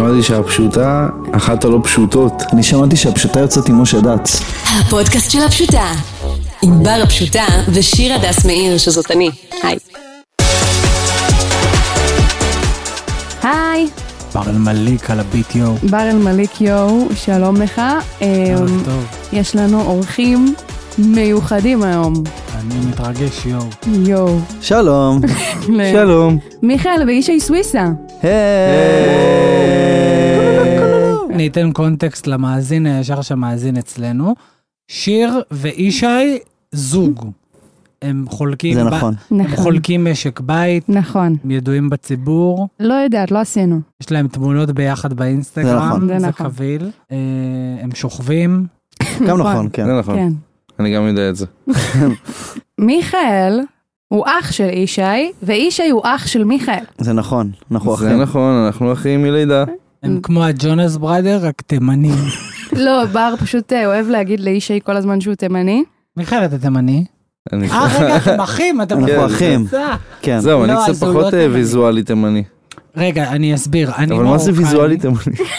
שמעתי שהפשוטה אחת הלא פשוטות. אני שמעתי שהפשוטה יוצאת עם משה דץ. הפודקאסט של הפשוטה עם בר הפשוטה ושיר הדס מאיר שזאת אני. היי. היי. בר אלמליק על הביט יו. בר אלמליק יו, שלום לך. טוב. יש לנו אורחים מיוחדים היום. אני מתרגש יו. יו. שלום. שלום. מיכאל ואישי סוויסה. אני אתן קונטקסט למאזין הישר שמאזין אצלנו. שיר ואישי זוג. הם חולקים, זה נכון. הם חולקים משק בית, נכון. הם ידועים בציבור. לא יודעת, לא עשינו. יש להם תמונות ביחד באינסטגרם. זה נכון. זה זה נכון. קביל. הם שוכבים. גם נכון, כן. זה נכון. כן. אני גם יודע את זה. מיכאל הוא אח של אישי, ואישי הוא אח של מיכאל. זה נכון. אנחנו זה אחים. נכון, אנחנו אחים מלידה. הם כמו הג'ונס בראדר, רק תימנים. לא, בר פשוט אוהב להגיד לאישי כל הזמן שהוא תימני. מיכאל, אתה תימני? אני- רגע, אתם אחים, אתם אנחנו אחים. כן. זהו, אני לא, קצת אז הוא פחות לא תימני. ויזואלי תימני. רגע, אני אסביר. אני אבל מה זה מרוקאי. ויזואלי תימני?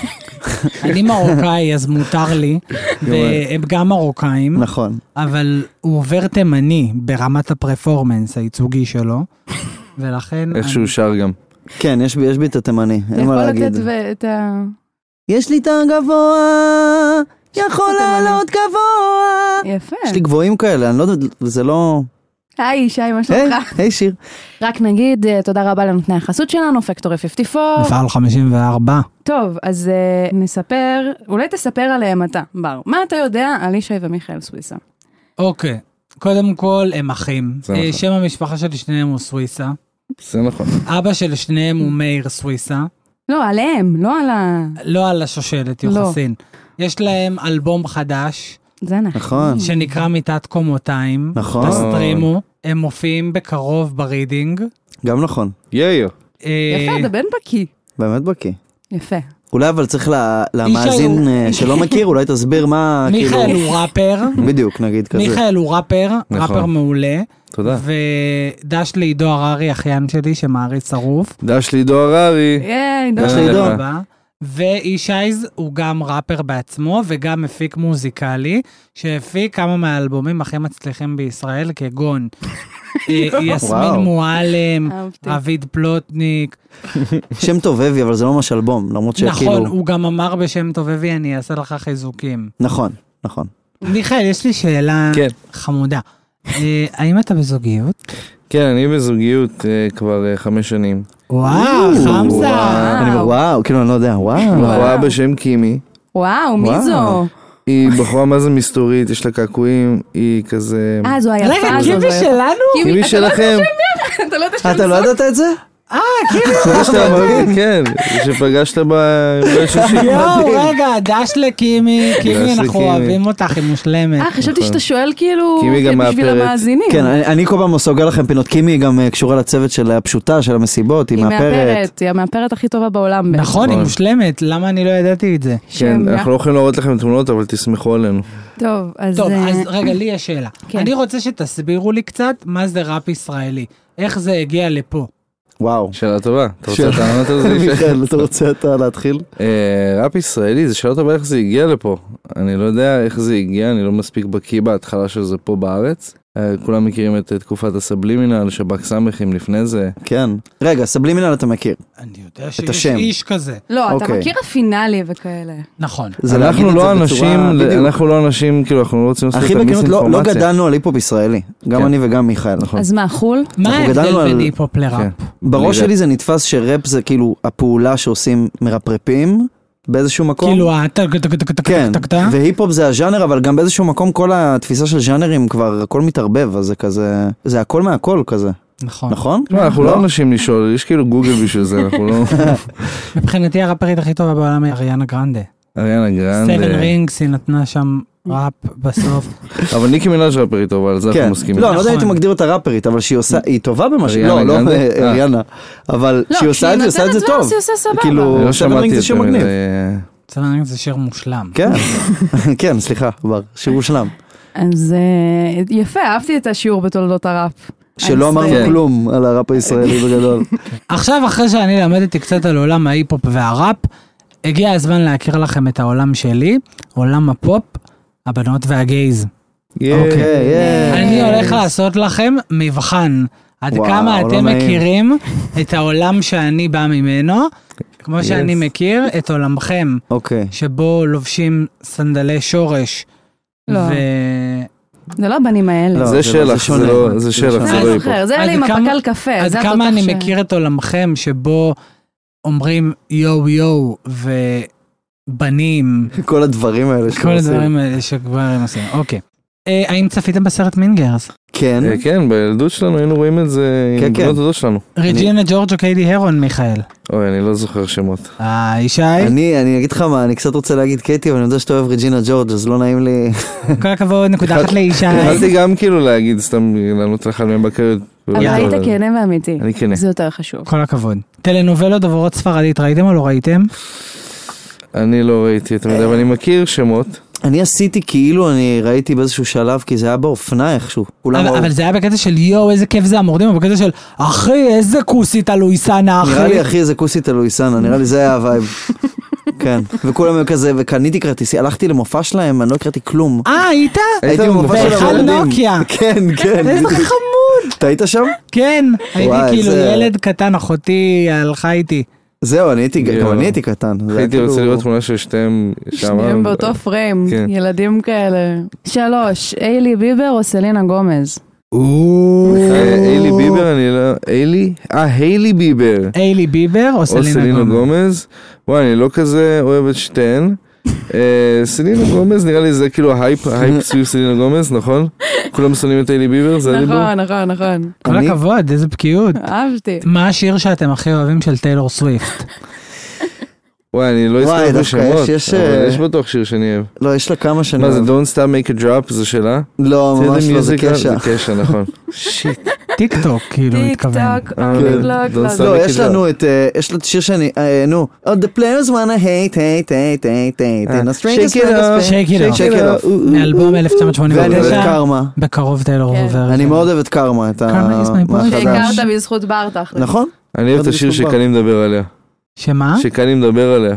אני מרוקאי, אז מותר לי, והם גם מרוקאים, נכון. אבל הוא עובר תימני ברמת הפרפורמנס הייצוגי שלו, ולכן... איך שהוא שר גם. כן, יש בי את התימני. אתה אין מה יכול להגיד. לתת את ה... יש לי טעם גבוה, יכול לעלות גבוה. יפה. יש לי גבוהים כאלה, אני לא יודע, זה לא... היי אישי, מה היי, שלומך? היי שיר. רק נגיד תודה רבה לנותני החסות שלנו, פקטורי 54. מפעל 54. טוב, אז נספר, אולי תספר עליהם אתה, בר. מה אתה יודע על אישי ומיכאל סוויסה? אוקיי, קודם כל הם אחים. זה נכון. שם המשפחה של שניהם הוא סוויסה. זה נכון. אבא של שניהם הוא מאיר סוויסה. לא, עליהם, לא על ה... לא על השושלת, לא. יוחסין. יש להם אלבום חדש, זה נכון. נכון. שנקרא מיטת קומותיים. נכון. תסטרימו. הם מופיעים בקרוב ברידינג. גם נכון. יאיו. יפה, אתה בן בקי. באמת בקי. יפה. אולי אבל צריך למאזין שלא מכיר, אולי תסביר מה כאילו... מיכאל הוא ראפר. בדיוק, נגיד כזה. מיכאל הוא ראפר, נכון. ראפר מעולה. תודה. ודש לעידו הררי, אחיין שלי, שמעריץ שרוף. דש לי דו הררי. ייי, יש לי עידו. ואישייז הוא גם ראפר בעצמו, וגם מפיק מוזיקלי, שהפיק כמה מהאלבומים הכי מצליחים בישראל, כגון יסמין וואו. מועלם, אהבתי. רביד פלוטניק. שם טובבי, אבל זה לא ממש אלבום, למרות נכון, שכאילו... הוא גם אמר בשם טובבי, אני אעשה לך חיזוקים. נכון, נכון. מיכאל, יש לי שאלה כן. חמודה. האם אתה בזוגיות? כן, אני בזוגיות כבר 5 שנים. וואו, חמזה. אני אומר, וואו, כאילו אני לא יודע, וואו. בחורה בשם קימי. וואו, מי וואו. זו? היא בחורה מה זה מסתורית, יש לה קעקועים, היא כזה... זו היפה רגע, הזו. קימי שלנו? קימי שלכם. אתה לא יודע שם אתה לא ידעת את זה? פגשת בה, כן, שפגשת בה... יואו, רגע, דש לקימי, קימי, דש אנחנו לקימי. אוהבים אותך, היא מושלמת. חשבתי שאתה שואל כאילו, קימי גם בשביל מאפרת. המאזינים. כן, אני כל פעם סוגר לכם פינות. קימי גם קשורה לצוות של הפשוטה, של המסיבות, היא היא מאפרת. מאפרת, היא המאפרת הכי טובה בעולם. בעצם. נכון, היא נכון. מושלמת, למה אני לא ידעתי את זה? כן, אנחנו לא יכולים להראות לכם תמונות, אבל תסמכו עלינו. טוב, אז... טוב, אז רגע, לי יש שאלה. כן. אני רוצה שתסבירו לי קצת מה זה ראפ ישראלי. איך זה הגיע לפה. וואו. שאלה טובה. אתה רוצה את הענות על זה? מיכאל, אתה רוצה אתה להתחיל? ראפ ישראלי, זה שאלה טובה איך זה הגיע לפה. אני לא יודע איך זה הגיע, אני לא מספיק בקיא בהתחלה של זה פה בארץ. כולם מכירים את תקופת הסבלימינל, שב"כ סמכים לפני זה. כן. רגע, סבלימינל אתה מכיר. אני יודע שיש השם. איש כזה. לא, אתה אוקיי. מכיר הפינאלי וכאלה. נכון. זה להגיד אנחנו את לא זה אנשים, בצורה- בדיוק. אנחנו לא אנשים, כאילו אנחנו לא רוצים לעשות הכי את בכנות, לא המיסאינפורמציה. גדלנו על היפ-הופ ישראלי. גם כן. אני וגם מיכאל. נכון. אז מה, חול? מה אנחנו ההבדל גדלנו בין על- היפ-הופ לראפ? כן. בראש לידה. שלי זה נתפס שראפ זה כאילו הפעולה שעושים מרפרפים באיזשהו מקום. כאילו, כן, טק-טק-טק-טק-טק. והיפ-הופ זה הז'אנר, אבל גם באיזשהו מקום כל התפיסה של ז'אנרים כבר הכל מתערבב, אז זה כזה, זה הכל מהכל כזה, נכון. נכון? לא, אנחנו לא אנשים לשאול, יש כאילו גוגל בשביל זה, אנחנו לא... מבחינתי הראפרית הכי טובה בעולם היא אריאנה גרנדה. אריאנה גרנד. סבן רינגס, היא נתנה שם ראפ בסוף. אבל ניקי מינאז' ראפרית טובה, על זה אנחנו כן, מסכימים. לא, אני לא יודע אם נכון. הייתי מגדיר אותה ראפרית, אבל שהיא עושה, היא טובה במה שהיא, אריאנה לא, לא גרנדה? אריאנה, אבל לא, שהיא עושה את זה, עושה את זה טוב. היא עושה סבבה. כאילו, אני לא סבן שמעתי רינג את זה זה. שיר מגניב. סבן רינגס זה שיר מושלם. כן, כן, סליחה, בר, שיר מושלם. אז יפה, אהבתי את השיעור בתולדות הראפ. שלא אז, אמרנו כלום על הראפ הישראלי בגדול. עכשיו, אחרי שאני למדתי קצת על עולם ההיפ-הופ והראפ, הגיע הזמן להכיר לכם את העולם שלי, עולם הפופ, הבנות והגייז. אני הולך לעשות לכם מבחן, עד כמה אתם מכירים את העולם שאני בא ממנו, כמו שאני מכיר את עולמכם, שבו לובשים סנדלי שורש. זה לא הבנים האלה. זה שלך, זה שלך, זה לא זוכר, זה אלה עם הפקל קפה. עד כמה אני מכיר את עולמכם שבו אומרים יו יו ובנים. כל הדברים האלה שעושים. כל הדברים האלה שכבר הם עושים, אוקיי. האם צפיתם בסרט מינגרס? כן. כן, בילדות שלנו היינו רואים את זה עם בנות דודות שלנו. רג'ינה ג'ורג' או קיידי הרון, מיכאל? אוי, אני לא זוכר שמות. ישי? אני אגיד לך מה, אני קצת רוצה להגיד קייטי, אבל אני יודע שאתה אוהב רג'ינה ג'ורג', אז לא נעים לי. כל הכבוד, נקודה אחת לישי. התחלתי גם כאילו להגיד, סתם לענות לך על מי בקרת. אבל היית כנה ואמיתי. אני כנה. זה יותר חשוב. כל הכבוד. טלנובלות דוברות ספרדית, ראיתם או לא ראיתם? אני לא ראיתי, אתה יודע, אבל אני מכיר שמות. אני עשיתי כאילו אני ראיתי באיזשהו שלב, כי זה היה באופנה איכשהו. אבל זה היה בקטע של יו, איזה כיף זה המורדים, אבל בקטע של אחי, איזה כוסית הלואיסנה, אחי. נראה לי אחי, איזה כוסית הלואיסנה, נראה לי זה היה הווייב. כן, וכולם היו כזה, וקניתי כרטיסי, הלכתי למופע שלהם, אני לא הקראתי כלום. היית? הייתי במופע של באחד נוקיה. כן, כן. איזה חמוד. אתה היית שם? כן, הייתי כאילו ילד קטן, אחותי הלכה איתי. זהו, אני הייתי קטן. הייתי רוצה לראות תמונה של שתיהם שם. שניהם באותו פריים, ילדים כאלה. 3, איילי ביבר או סלינה גומז? איילי ביבר, אני לא... היילי ביבר. איילי ביבר או סלינה גומז. וואי, אני לא כזה אוהב את שתיהן. סלינה גומז, נראה לי זה כאילו ההייפ סביב סלינה גומז, נכון? כולם שונאים את איילי ביבר, זה הדיבור? נכון. כל הכבוד, איזה בקיאות. אהבתי. מה השיר שאתם הכי אוהבים של טיילור סוויפט? וואי, אני לא אזכר בשמות, אבל יש בטוח שיר שאני אוהב. לא, יש לה כמה שאני אוהב. מה זה, Don't Stop Make a Drop, זה שלה? לא, ממש לא, זה קשה. זה קשה, נכון. שיט. טיק טוק, כאילו, התכוון. לא, יש לנו את, יש לו את שיר שאני, נו, All the players wanna hate, Shake it off. מאלבום 1989. ואני אוהב קרמה. בקרוב טיילור עובר. אני מאוד אוהב את קרמה, את שהכרת בזכות ברטח. נכון? אני אוהב את השיר שקני מדבר עליה. שמה? שקני מדבר עליה.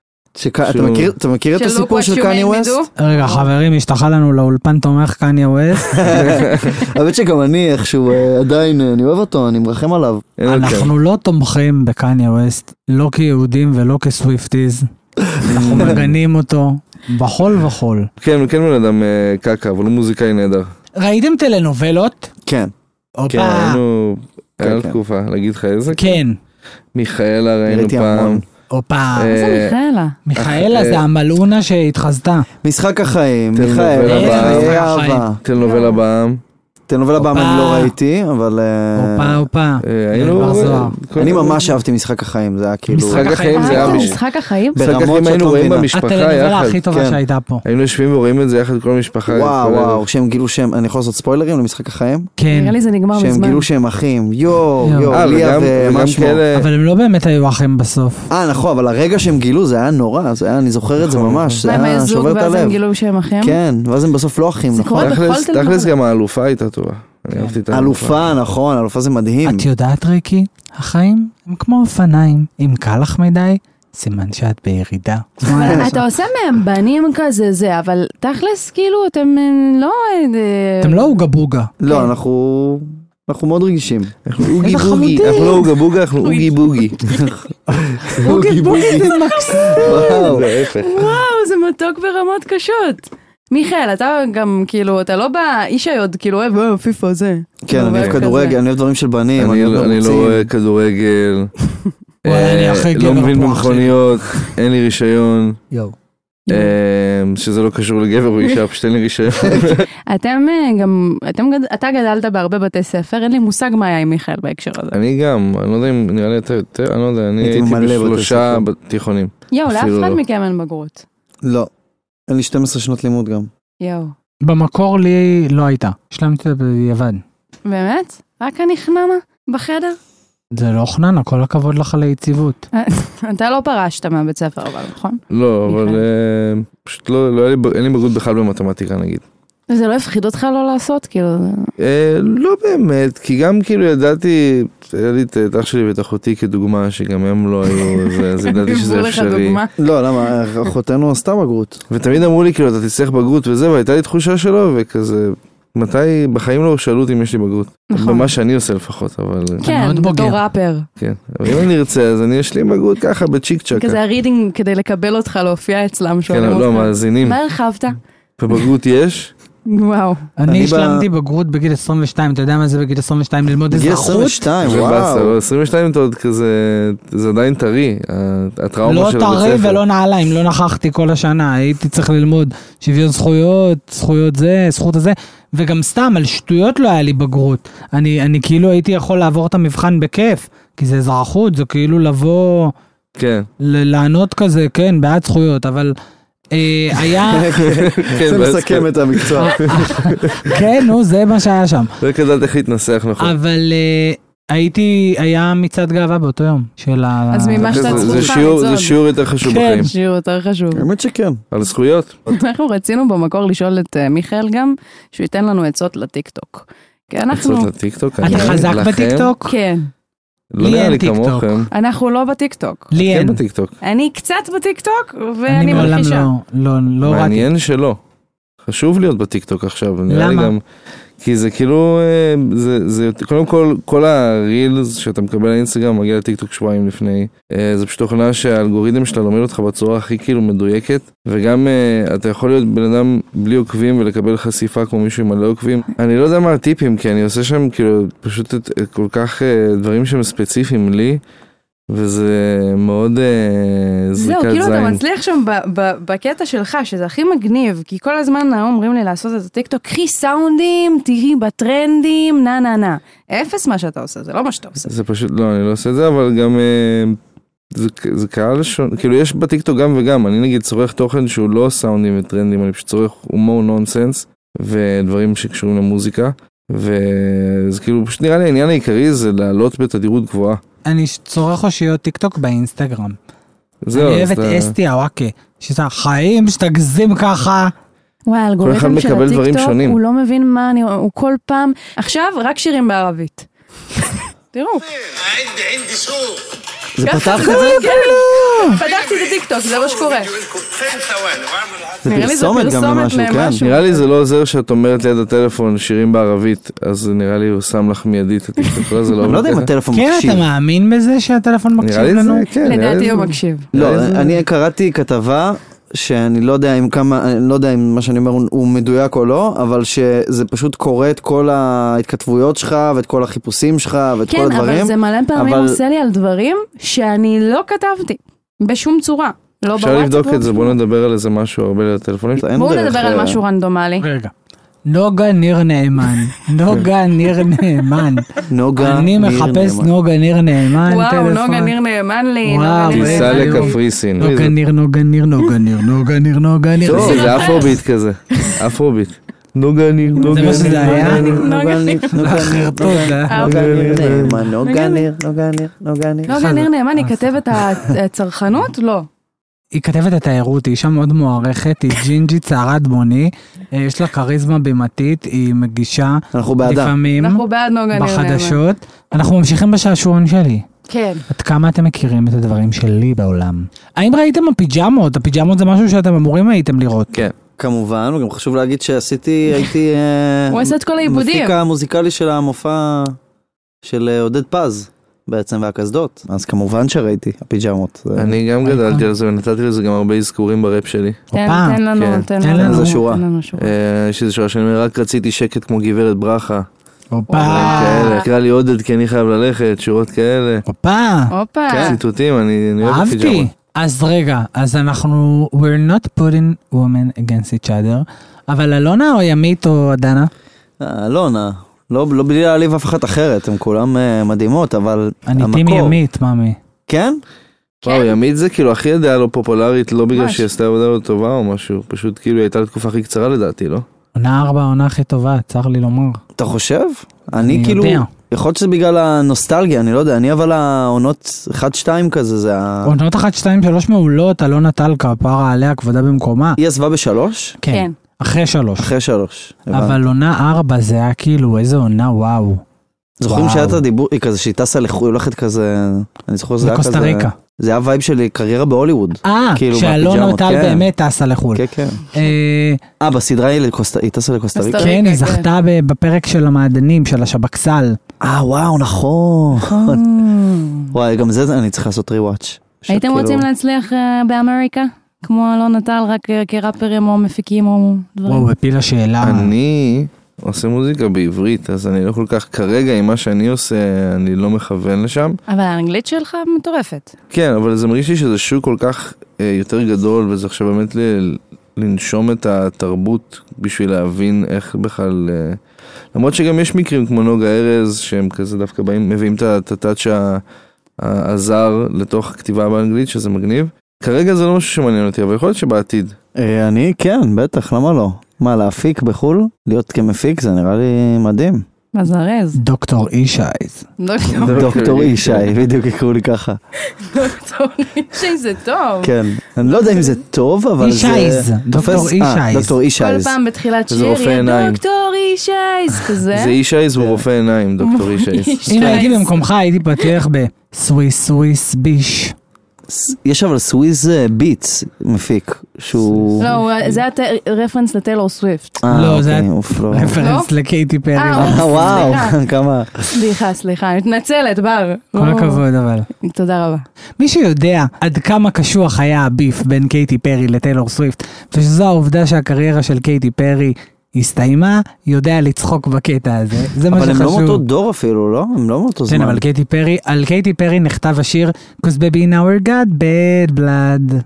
אתה מכיר את הסיפור של קניה ווסט? רגע חברים, השתחה לנו לאולפן תומך קניה ווסט. האמת שגם אני איכשהו עדיין, אני אוהב אותו, אני מרחם עליו. אנחנו לא תומכים בקניה ווסט, לא כיהודים ולא כסוויפטיז. אנחנו מגנים אותו בכל וחול. כן, הוא כן בן אדם קקה, אבל הוא מוזיקאי נהדר. ראיתם טלנובלות? כן. כן, היינו תקופה, להגיד לך איזה? כן. מיכאלה ראינו פעם. אופה. איזה מיכאלה? מיכאלה זה המלאונה שהתחזתה. משחק החיים, מיכאלה. טלנובלה בעם. טלנובלה בעם אני לא ראיתי, אבל... אופה. אני ממש אהבתי משחק החיים, זה היה כאילו... משחק החיים זה היה... משחק החיים? משחק החיים היינו רואים במשפחה יחד. הטלנובלה הכי טובה שהייתה פה. היינו יושבים ורואים את זה יחד כל המשפחה. וואו, שהם גילו שהם... אני יכול לעשות ספוילרים למשחק החיים? כן. נראה לי זה נגמר מזמן. שהם גילו שהם אחים. יואו, ליה ומשמו. אבל הם לא באמת היו אחים בסוף. נכון, אבל הרגע שהם גילו זה היה נורא, אני זוכר את זה ממש, זה היה שובר את הלב. ואז הם גילו שהם אחים? כן, ואז הם בסוף לא אחים, נכון? תכלס גם האלופה הייתה טובה. אלופה, נכון, אלופה זה מדהים. את יודעת ריקי, החיים הם כמו אופניים, אם קל לך מדי, סימן שאת בירידה. אתה עושה מהם בנים כזה זה, אבל תכלס כאילו אתם לא... אתם לא אוגה בוגה. לא, אנחנו מאוד רגישים. אנחנו אוגי בוגי, אנחנו לא אוגה בוגה, אנחנו אוגי בוגי. אוגי בוגי זה מקסים. וואו, זה מתוק ברמות קשות. מיכאל, אתה גם כאילו, אתה לא באיש היוד, כאילו אוהב פיפה זה. כן, אני אוהב כדורגל, אני אוהב דברים של בנים. אני לא רואה כדורגל, לא מבין במכוניות, אין לי רישיון. שזה לא קשור לגבר או אישה, פשוט אין לי רישיון. אתה גדלת בהרבה בתי ספר, אין לי מושג מה היה עם מיכאל בהקשר הזה. אני גם, אני לא יודע אם נראה לי יותר, אני לא יודע, אני הייתי בשלושה תיכונים. יואו, לאף אחד מכם אין בגרות. לא. אין לי 12 שנות לימוד גם. יואו. במקור לי לא הייתה. השלמתי את זה ביוון. באמת? רק אני חננה בחדר? זה לא חננה, כל הכבוד לך ליציבות. אתה לא פרשת מהבית ספר, אבל נכון? לא, אבל פשוט אין לי בגרות בכלל במתמטיקה נגיד. וזה לא הפחיד אותך לא לעשות? כאילו... לא באמת, כי גם כאילו ידעתי, היה לי את אח שלי ואת אחותי כדוגמה, שגם הם לא היו, אז ידעתי שזה אפשרי. לא, למה? אחותנו עשתה בגרות. ותמיד אמרו לי, כאילו, אתה תצטרך בגרות וזה, והייתה לי תחושה שלו, וכזה, מתי, בחיים לא שאלו אותי אם יש לי בגרות. במה שאני עושה לפחות, אבל... כן, בתור ראפר. כן, אבל אם אני ארצה, אז אני אשלים בגרות ככה, בצ'יק צ'קה. כזה הרידינג כדי לקבל אותך להופיע אצלם. כן, לא, מאזינים. מה הרחבת? בבגרות יש? וואו. אני השלמתי בגרות בגיל 22, אתה יודע מה זה בגיל 22? ללמוד אזרחות? בגיל 22, וואו. 22 אתה עוד כזה, זה עדיין טרי, הטראומה לא של הבית טרי ספר. ולא נעליים, לא נכחתי כל השנה, הייתי צריך ללמוד שוויון זכויות, זכויות זה, זכות הזה, וגם סתם על שטויות לא היה לי בגרות. אני כאילו הייתי יכול לעבור את המבחן בכיף, כי זה אזרחות, זה כאילו לבוא, כן. לענות כזה, כן, בעד זכויות, אבל... היה... זה מסכם את המקצוע. כן, נו, זה מה שהיה שם. לא כדעת איך להתנסח נכון. אבל היה מצעד גאווה באותו יום. אז ממה שאתה צריכה לצעוד. זה שיעור יותר חשוב בחיים. כן, שיעור יותר חשוב. האמת שכן. על זכויות. אנחנו רצינו במקור לשאול את מיכאל גם, שהוא ייתן לנו עצות לטיקטוק. עצות לטיקטוק? אתה חזק בטיקטוק? כן. לא נראה לי כמוכם. אנחנו לא בטיקטוק. לי אין. אני קצת בטיקטוק, ואני מלחישה. לא ראיתי. מעניין שלא. חשוב להיות בטיקטוק עכשיו. למה? כי זה כאילו, קודם כל הרילס שאתה מקבל לאינסטגרם מגיע לטיקטוק שבועיים לפני. זה פשוט תוכנה שהאלגוריתם שלה לומד אותך בצורה הכי כאילו מדויקת, וגם אתה יכול להיות בן אדם בלי עוקבים ולקבל חשיפה כמו מישהו עם מלא עוקבים. אני לא יודע מה הטיפים, כי אני עושה שם כאילו פשוט כל כך דברים שהם ספציפיים לי, וזה מאוד זריקת זין. זהו, כאילו אתה מצליח שם בקטע שלך, שזה הכי מגניב, כי כל הזמן אומרים לי לעשות את הטיקטוק, קחי סאונדים, תהי בטרנדים, נה. אפס מה שאתה עושה, זה לא מה שאתה עושה. זה פשוט, לא, אני לא עושה את זה, אבל גם זה קהל שונה, כאילו יש בטיקטוק גם וגם, אני נגיד צורך תוכן שהוא לא סאונדים וטרנדים, אני פשוט צורך הומור נונסנס, ודברים שקשורים למוזיקה, וזה כאילו פשוט נראה לי העניין העיקרי זה לעלות בתדירות גבוהה. אני צורך אושיות טיקטוק באינסטגרם. אני אוהב את אסתי הוואקה, שזה חיים שתגזים ככה. וואי, האלגוריתם של הטיקטוק, הוא לא מבין מה אני, הוא כל פעם, עכשיו רק שירים בערבית. תראו. זה פתח את זה? פתחתי את הטיקטוק, זה מה שקורה. זה פרסומת גם למשהו, כן. נראה לי זה לא עוזר שאת אומרת ליד הטלפון שירים בערבית, אז נראה לי הוא שם לך מיידית את הטיקטוק, אני לא יודע אם הטלפון כן, מקשיב. אתה מאמין בזה שהטלפון מקשיב לנו? לדעתי הוא מקשיב. לא, אני קראתי כתבה שאני לא יודע אם מה שאני אומר הוא מדויק או לא, אבל שזה פשוט קורא את כל ההתכתבויות שלך ואת כל החיפושים שלך ואת כל הדברים. כן, אבל זה מלא פעמים עושה לי על דברים שאני לא כתבתי, בשום צורה. אפשר לבדוק את זה, בואו נדבר על איזה משהו הרבה לטלפונים. בואו נדבר על משהו רנדומלי. רגע. נוגה ניר נאמן. אני מחפש נוגה ניר נאמן. וואו, נוגה ניר נאמן לי. טיסה לקפריסין. נוגה ניר. זה אפרוביט כזה. אפרוביט. נוגה ניר. זה מה שזה היה? נוגה ניר נאמן, היא כתבת הצרכנות? לא. היא כתבת את התיירות, היא אישה מאוד מוערכת, היא ג'ינג'י צערת בוני, יש לה קריזמה בימתית, היא מגישה לפעמים בחדשות. אנחנו ממשיכים בשעשועון שלי. כן. עד כמה אתם מכירים את הדברים שלי בעולם? האם ראיתם הפיג'מות? הפיג'מות זה משהו שאתם אמורים הייתם לראות. כן. כמובן, וגם חשוב להגיד הייתי הוא עשה את כל העיבודים. מפיק המוזיקלי של המופע של עודד פז. בעצם והקסדות, אז כמובן שראיתי הפיג'מות. אני גם גדלתי על זה ונתתי לזה גם הרבה אזכורים בראפ שלי. תן לנו. איזה שורה. יש איזו שורה שאני אומר, רק רציתי שקט כמו גברת ברכה. הופה. קרא לי עודד כי אני חייב ללכת, שורות כאלה. הופה. ציטוטים, אני אוהב את פיג'מות. אהבתי. אז רגע, אז אנחנו, we're not putting women against each other, אבל אלונה או ימית או עדנה? אלונה. לא בלי להעליב אף אחת אחרת, הם כולם מדהימות, אבל אני טימי ימית, מאמי. כן? וואו, ימית זה כאילו הכי ידעה לא פופולרית, לא בגלל שהיא עשתה עבודה לא טובה או משהו, פשוט כאילו הייתה לתקופה הכי קצרה לדעתי, לא? עונה 4, העונה הכי טובה, צריך לי לומר. אתה חושב? אני כאילו, יכול להיות שזה בגלל הנוסטלגיה, אני לא יודע, אני אבל העונות 1-2 כזה, זה ה... עונות 1, 2, 3 מעולות, אלונה טל כפרה עליה כבודה במקומה. היא עזבה ב3? כן. אחרי 3. אחרי 3. אבל עונה 4 זה היה כאילו, איזה עונה, וואו. זוכרים שהיה את הדיבור, היא כזה שהיא טסה לחו"ל, הולכת כזה, אני זוכר שזה היה כזה... לקוסטה ריקה. זה היה וייב של קריירה בהוליווד. שאלונה טל באמת טסה לחו"ל. כן, כן. בסדרה היא טסה לקוסטה ריקה? כן, היא זכתה בפרק של המעדנים, של השבקסל. וואו, נכון. וואי, גם זה אני צריך לעשות ריוואץ'. הייתם רוצים להצליח באמריקה? כמו אלונה טל, רק כראפרים או מפיקים או דברים? וואו, הפילה שאלה. אני עושה מוזיקה בעברית, אז אני לא כל כך, כרגע עם מה שאני עושה, אני לא מכוון לשם. אבל האנגלית שלך מטורפת. כן, אבל זה מרגיש לי שזה שוק כל כך יותר גדול, וזה עכשיו באמת לנשום את התרבות בשביל להבין איך בכלל... למרות שגם יש מקרים כמו נוגה ארז, שהם כזה דווקא באים, מביאים את הטאץ' הזר לתוך הכתיבה באנגלית, שזה מגניב. כרגע זה לא משהו שמעניין אותי, אבל יכול להיות שבעתיד. אני כן, בטח, למה לא? מה, להפיק בחול? להיות כמפיק זה נראה לי מדהים. מה זה הרז? דוקטור אישייז. דוקטור אישי, בדיוק יקראו לי ככה. דוקטור אישי זה טוב. כן, אני לא יודע אם זה טוב, אבל זה... אישייז, דוקטור אישייז. דוקטור אישייז. כל פעם בתחילת שיר, דוקטור אישייז, כזה. זה אישייז הוא רופא עיניים, דוקטור אישייז. אם הייתי במקומך, הייתי פתח בסוויס ביש. יש אבל סוויז ביטס מפיק שהוא... לא, זה היה רפרנס לטיילור סוויפט. לא, זה היה רפרנס לקייטי פרי. וואו, כמה... סליחה, אני מתנצלת, בר. כל הכבוד אבל. תודה רבה. מי שיודע עד כמה קשוח היה הביף בין קייטי פרי לטיילור סוויפט, ושזו העובדה שהקריירה של קייטי פרי הסתיימה, יודע לצחוק בקטע הזה. זה מה שחשוב. אבל הם לא מאותו דור אפילו, לא? הם לא מאותו זמן. כן, אבל על קייטי פרי נכתב השיר Cause baby in our God, bad blood.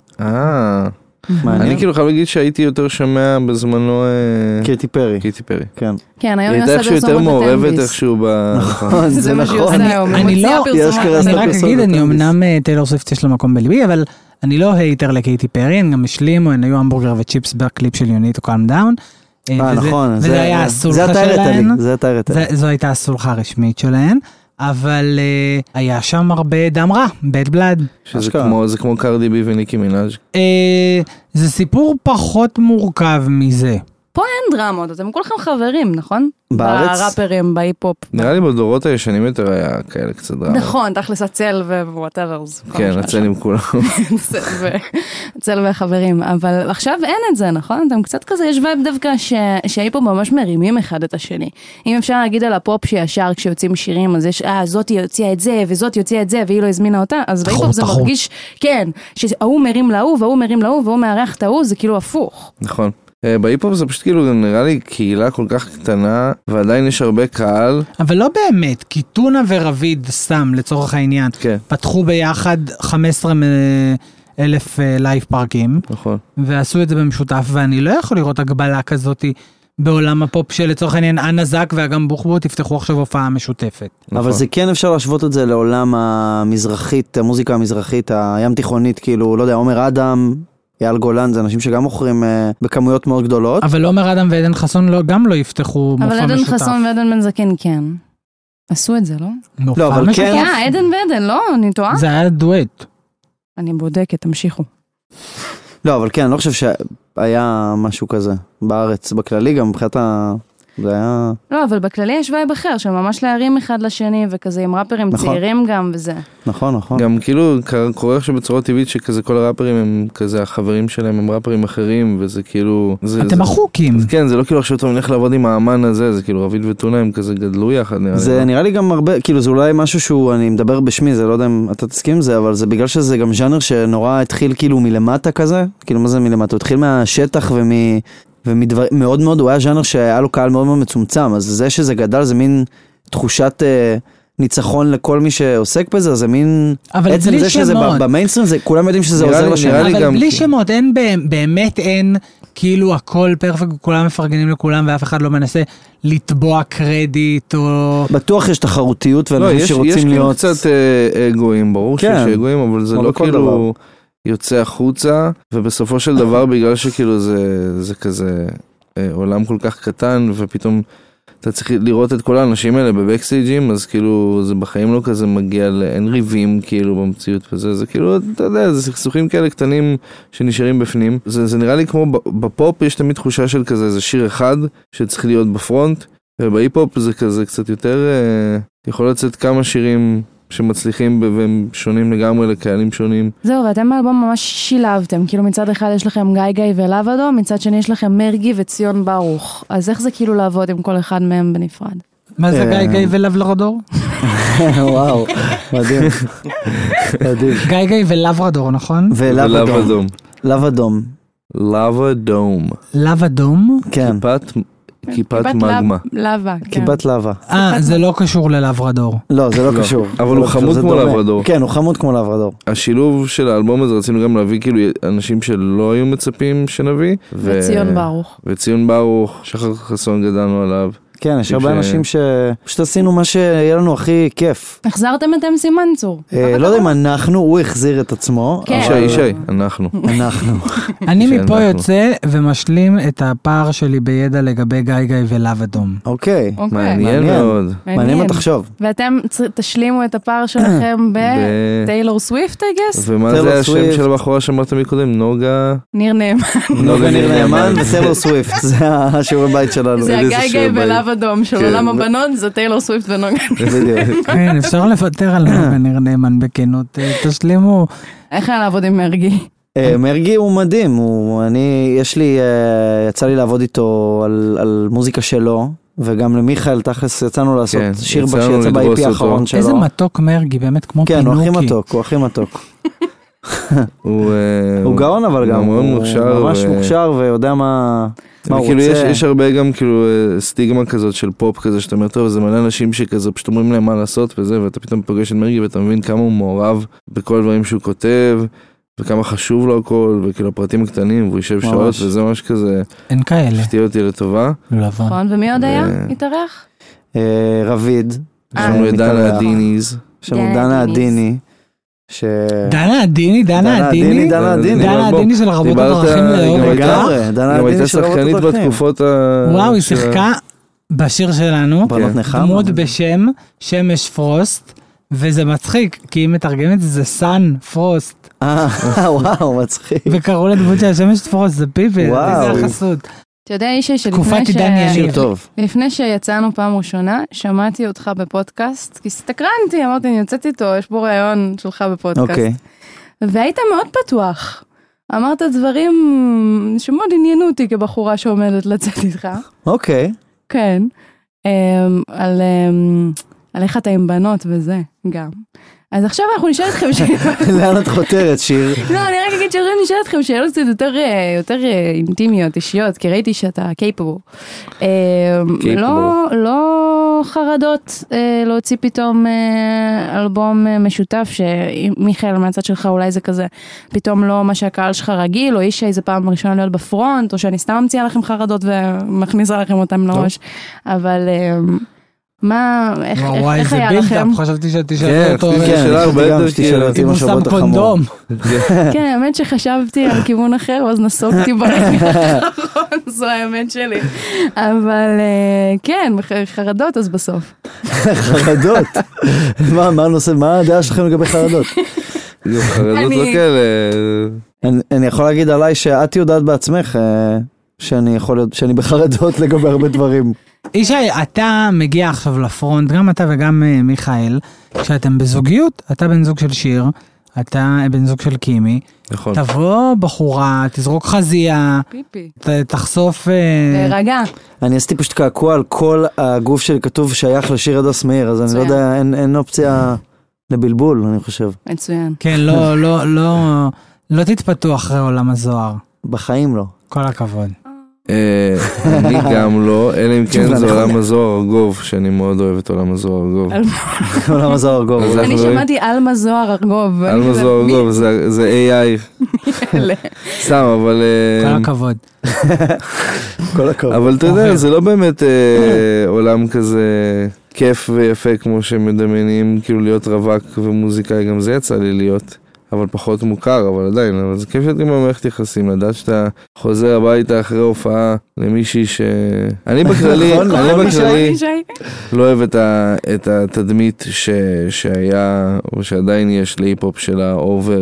אני כאילו חייב להגיד שהייתי יותר שומע בזמנו... קייטי פרי. קייטי פרי. כן. כן, היום היא הייתה איכשהו יותר מעורבת איכשהו נכון, זה נכון. אני רק אגיד, אני אמנם טיילור סוויפט יש לו מקום בליבי, אבל אני לא הייטר לקייטי פרי, הם גם השלימו, הם היו המבורגר וצ'יפס בקליפ של יונית או קלם דאון. נכון, וזה היה הסולחה שלהן, זו הייתה הסולחה הרשמית שלהן, אבל היה שם הרבה דם רע, bad blood. שזה כמו קרדי בי וניקי מינאז'. זה סיפור פחות מורכב מזה. פה אין דרמות, אתם כולכם חברים, נכון? בארץ? בראפרים, בהיפ-הופ. נראה לי בדורות הישנים יותר היה כאלה קצת דרמות. נכון, תכלס הצל ווואטאברס. כן, הצל עם כולם. הצל והחברים, אבל עכשיו אין את זה, נכון? אתם קצת כזה, יש וייב דווקא שההיפ-הופ ממש מרימים אחד את השני. אם אפשר להגיד על הפופ שישר כשיוצאים שירים, אז יש, זאתי יוציאה את זה, וזאתי יוציאה את זה, והיא לא הזמינה אותה, אז בהיפ-הופ זה מרגיש, כן, שההוא מרים להוא, והוא מרים להוא, והוא מארח את ההוא, זה כאילו הפוך. נכון. בהיפ-הופ זה פשוט כאילו נראה לי קהילה כל כך קטנה ועדיין יש הרבה קהל. אבל לא באמת, כי טונה ורביד סתם לצורך העניין פתחו ביחד 15,000 לייב פארקים. נכון. ועשו את זה במשותף, ואני לא יכול לראות הגבלה כזאת בעולם הפופ שלצורך העניין אנה זק ואגם בוחבוט יפתחו עכשיו הופעה משותפת. אבל זה כן אפשר להשוות את זה לעולם המזרחית, המוזיקה המזרחית, הים תיכונית, כאילו, לא יודע, עומר אדם, יעל גולן, זה אנשים שגם מוכרים בכמויות מאוד גדולות. אבל עומר אדם ועדן חסון גם לא יפתחו מופע משותף. אבל עדן חסון ועדן בן זקן כן. עשו את זה, לא? מופע משותף. עדן ועדן, לא? אני טועה? זה היה דואט. אני בודקת, תמשיכו. לא, אבל כן, אני לא חושב שהיה משהו כזה בארץ, בכללי גם מבחינת זה היה... לא, אבל בכללי יש וייב אחר, שממש להרים אחד לשני, וכזה עם ראפרים צעירים גם, וזה. נכון, נכון. גם כאילו, קורה עכשיו בצורה טבעית שכזה כל הראפרים הם כזה, החברים שלהם הם ראפרים אחרים, וזה כאילו... אתם החוקים. כן, זה לא כאילו עכשיו אתה מלך לעבוד עם האמן הזה, זה כאילו רביד וטונה הם כזה גדלו יחד. זה נראה לי גם הרבה, כאילו זה אולי משהו שהוא, אני מדבר בשמי, זה לא יודע אם אתה תסכים עם זה, אבל זה בגלל שזה גם ז'אנר שנורא התחיל כאילו מלמטה כזה, כאילו מה זה מלמטה? הוא התחיל מהשטח מאוד מאוד, הוא היה ז'אנר שהיה לו קהל מאוד מאוד מצומצם, אז זה שזה גדל זה מין תחושת ניצחון לכל מי שעוסק בזה, זה מין... אבל בלי זה שזה במיינסטרים, כולם יודעים שזה עוזר לשם. אבל בלי שמות, באמת אין, כאילו הכל פרפקט, כולם מפרגנים לכולם, ואף אחד לא מנסה לתבוע קרדיט, או... בטוח יש תחרותיות, ואנשים שרוצים להיות... יש קצת אגואים, ברור שיש אגואים, אבל זה לא כאילו... יוצא החוצה, ובסופו של דבר, בגלל שכאילו זה כזה עולם כל כך קטן, ופתאום אתה צריך לראות את כל האנשים האלה בבקסטייג'ים, אז כאילו זה בחיים לא כזה מגיע, אין ריבים כאילו במציאות וזה, זה כאילו, אתה יודע, זה סכסוכים כאלה קטנים שנשארים בפנים. זה נראה לי כמו בפופ יש תמיד תחושה של כזה, זה שיר אחד שצריך להיות בפרונט, ובהיפ-הופ זה כזה קצת יותר, יכול לצאת כמה שירים שמצליחים והם שונים לגמרי לקהלים שונים. זהו, ואתם באלבום ממש שילבתם, כאילו מצד אחד יש לכם גיא גיא ולבדו, מצד שני יש לכם מרגי וציון ברוך, אז איך זה כאילו לעבוד עם כל אחד מהם בנפרד? מה זה גיא גיא ולברדור? וואו, מדהים. מדהים. גיא גיא ולברדור, נכון? ולבדום. לבדום. לבדום. לבדום? כן. כיפת מגמה. לבה. כיפת לבה. זה לא קשור ללברדור. לא, זה לא קשור. אבל הוא חמוד כמו לברדור. כן, הוא חמוד כמו לברדור. השילוב של האלבום הזה רצינו גם להביא כאילו אנשים שלא היו מצפים שנביא. וציון ברוך. וציון ברוך, שחר חסון גדלנו עליו. כן, יש הרבה אנשים שפשוט עשינו מה שיהיה לנו הכי כיף. החזרתם את MC מנצור. לא יודע אם אנחנו, הוא החזיר את עצמו. ישי, אנחנו. אני מפה יוצא ומשלים את הפער שלי בידע לגבי גיא גיא ולב אדום. אוקיי. מעניין מאוד. מעניין מה תחשוב. ואתם תשלימו את הפער שלכם בטיילור סוויפט, I guess? ומה זה השם של הבחורה שאמרת מקודם? נוגה? ניר נאמן. נוגה ניר נאמן וטיילור סוויפט. זה השיעורי בית שלנו. זה הגיא גיא ולב אדום של עולם הבנות, זה טיילור סוויפט ונוגה. כן, אפשר לוותר על נוגה ניר נאמן בכנות. תשלימו. איך היה לעבוד עם מרגי? מרגי הוא מדהים, יצא לי לעבוד איתו על מוזיקה שלו, וגם למיכאל תכלס יצאנו לעשות שיר שיצא ב-IP האחרון שלו. איזה מתוק מרגי, באמת כמו פינוקי. כן, הוא הכי מתוק. הוא גאון אבל גם, הוא ממש מוכשר ויודע מה הוא רוצה. יש הרבה גם כאילו סטיגמה כזאת של פופ כזה שאתה אומר טוב, זה מלא אנשים שכזה פשוט אומרים להם מה לעשות וזה, ואתה פתאום פוגש את מרגי ואתה מבין כמה הוא מעורב בכל דברים שהוא כותב, וכמה חשוב לו הכל, וכאילו הפרטים הקטנים, והוא יושב שעות, וזה ממש כזה, אין כאלה. הפתיע אותי לטובה. נכון, ומי עוד היה? התארח? רביד. יש לנו את דנה אדיניז. יש לנו דנה אדיני. דנה אדיני של רבות הדרכים לגמרי, גם הייתה שחקנית בתקופות וואו, היא שיחקה בשיר שלנו דמות בשם שמש פרוסט, וזה מצחיק כי אם מתרגמת זה סן פרוסט. וואו, מצחיק. וקראו לדמות של השמש פרוסט, זה פיפי, זה החסות. אתה יודע אישי שלפני שיצאנו פעם ראשונה, שמעתי אותך בפודקאסט, כי הסתקרנתי, אמרתי, אני יוצאת איתו, יש בו רעיון שלך בפודקאסט. והיית מאוד פתוח. אמרת דברים שמאוד עניינו אותי כבחורה שעומדת לצאת איתך. אוקיי. כן. על איך אתה עם בנות וזה, גם. אז עכשיו אנחנו נשאל אתכם לאן את חותרת, שיר? לא, אני רק אגיד שעכשיו נשאל אתכם שאלות קצת יותר אינטימיות, אישיות, כי ראיתי שאתה קייפבול. לא חרדות להוציא פתאום אלבום משותף, שמיכאל מהצד שלך אולי זה כזה, פתאום לא מה שהקהל שלך רגיל, או איש איזה פעם ראשונה להיות בפרונט, או שאני סתם ממציאה לכם חרדות ומכניסה לכם אותם לראש. אבל מה, איך היה לכם? חשבתי שתשאלו אותו. כן, שאלה הרבה יותר כי הוא שם קונדום. כן, האמת שחשבתי על כיוון אחר, אז נסוגתי ברגע האחרון, זו האמת שלי. אבל כן, חרדות אז בסוף. חרדות? מה הנושא, מה הדעה שלכם לגבי חרדות? חרדות לא כאלה. אני יכול להגיד עליי שאת יודעת בעצמך שאני בחרדות לגבי הרבה דברים. ישי, אתה מגיע עכשיו לפרונט, גם אתה וגם מיכאל, כשאתם בזוגיות, אתה בן זוג של שיר, אתה בן זוג של קימי, נכון. תבוא בחורה, תזרוק חזייה, תחשוף רגע. אני עשיתי פשוט קעקוע על כל הגוף שלי כתוב שייך לשיר הדס מאיר, אז אני לא יודע, אין אופציה לבלבול, אני חושב. מצוין. כן, לא תתפתו אחרי עולם הזוהר. בחיים לא. כל הכבוד. אני גם לא, אלא אם כן זה עולם הזוהר ארגוב, שאני מאוד אוהב את עולם הזוהר ארגוב. עולם הזוהר ארגוב. אני שמעתי אלמה זוהר ארגוב. אלמה זוהר ארגוב, זה AI. סתם, אבל כל הכבוד. כל הכבוד. אבל אתה יודע, זה לא באמת עולם כזה כיף ויפה כמו שמדמיינים, כאילו להיות רווק ומוזיקאי, גם זה יצא לי להיות. אבל פחות מוכר, אבל עדיין, אבל זה כיף להיות עם המערכת יחסים, לדעת שאתה חוזר הביתה אחרי הופעה, למישהי אני בכללי לא אוהב את התדמית שהיה, או שעדיין יש להיפ-הופ של האובר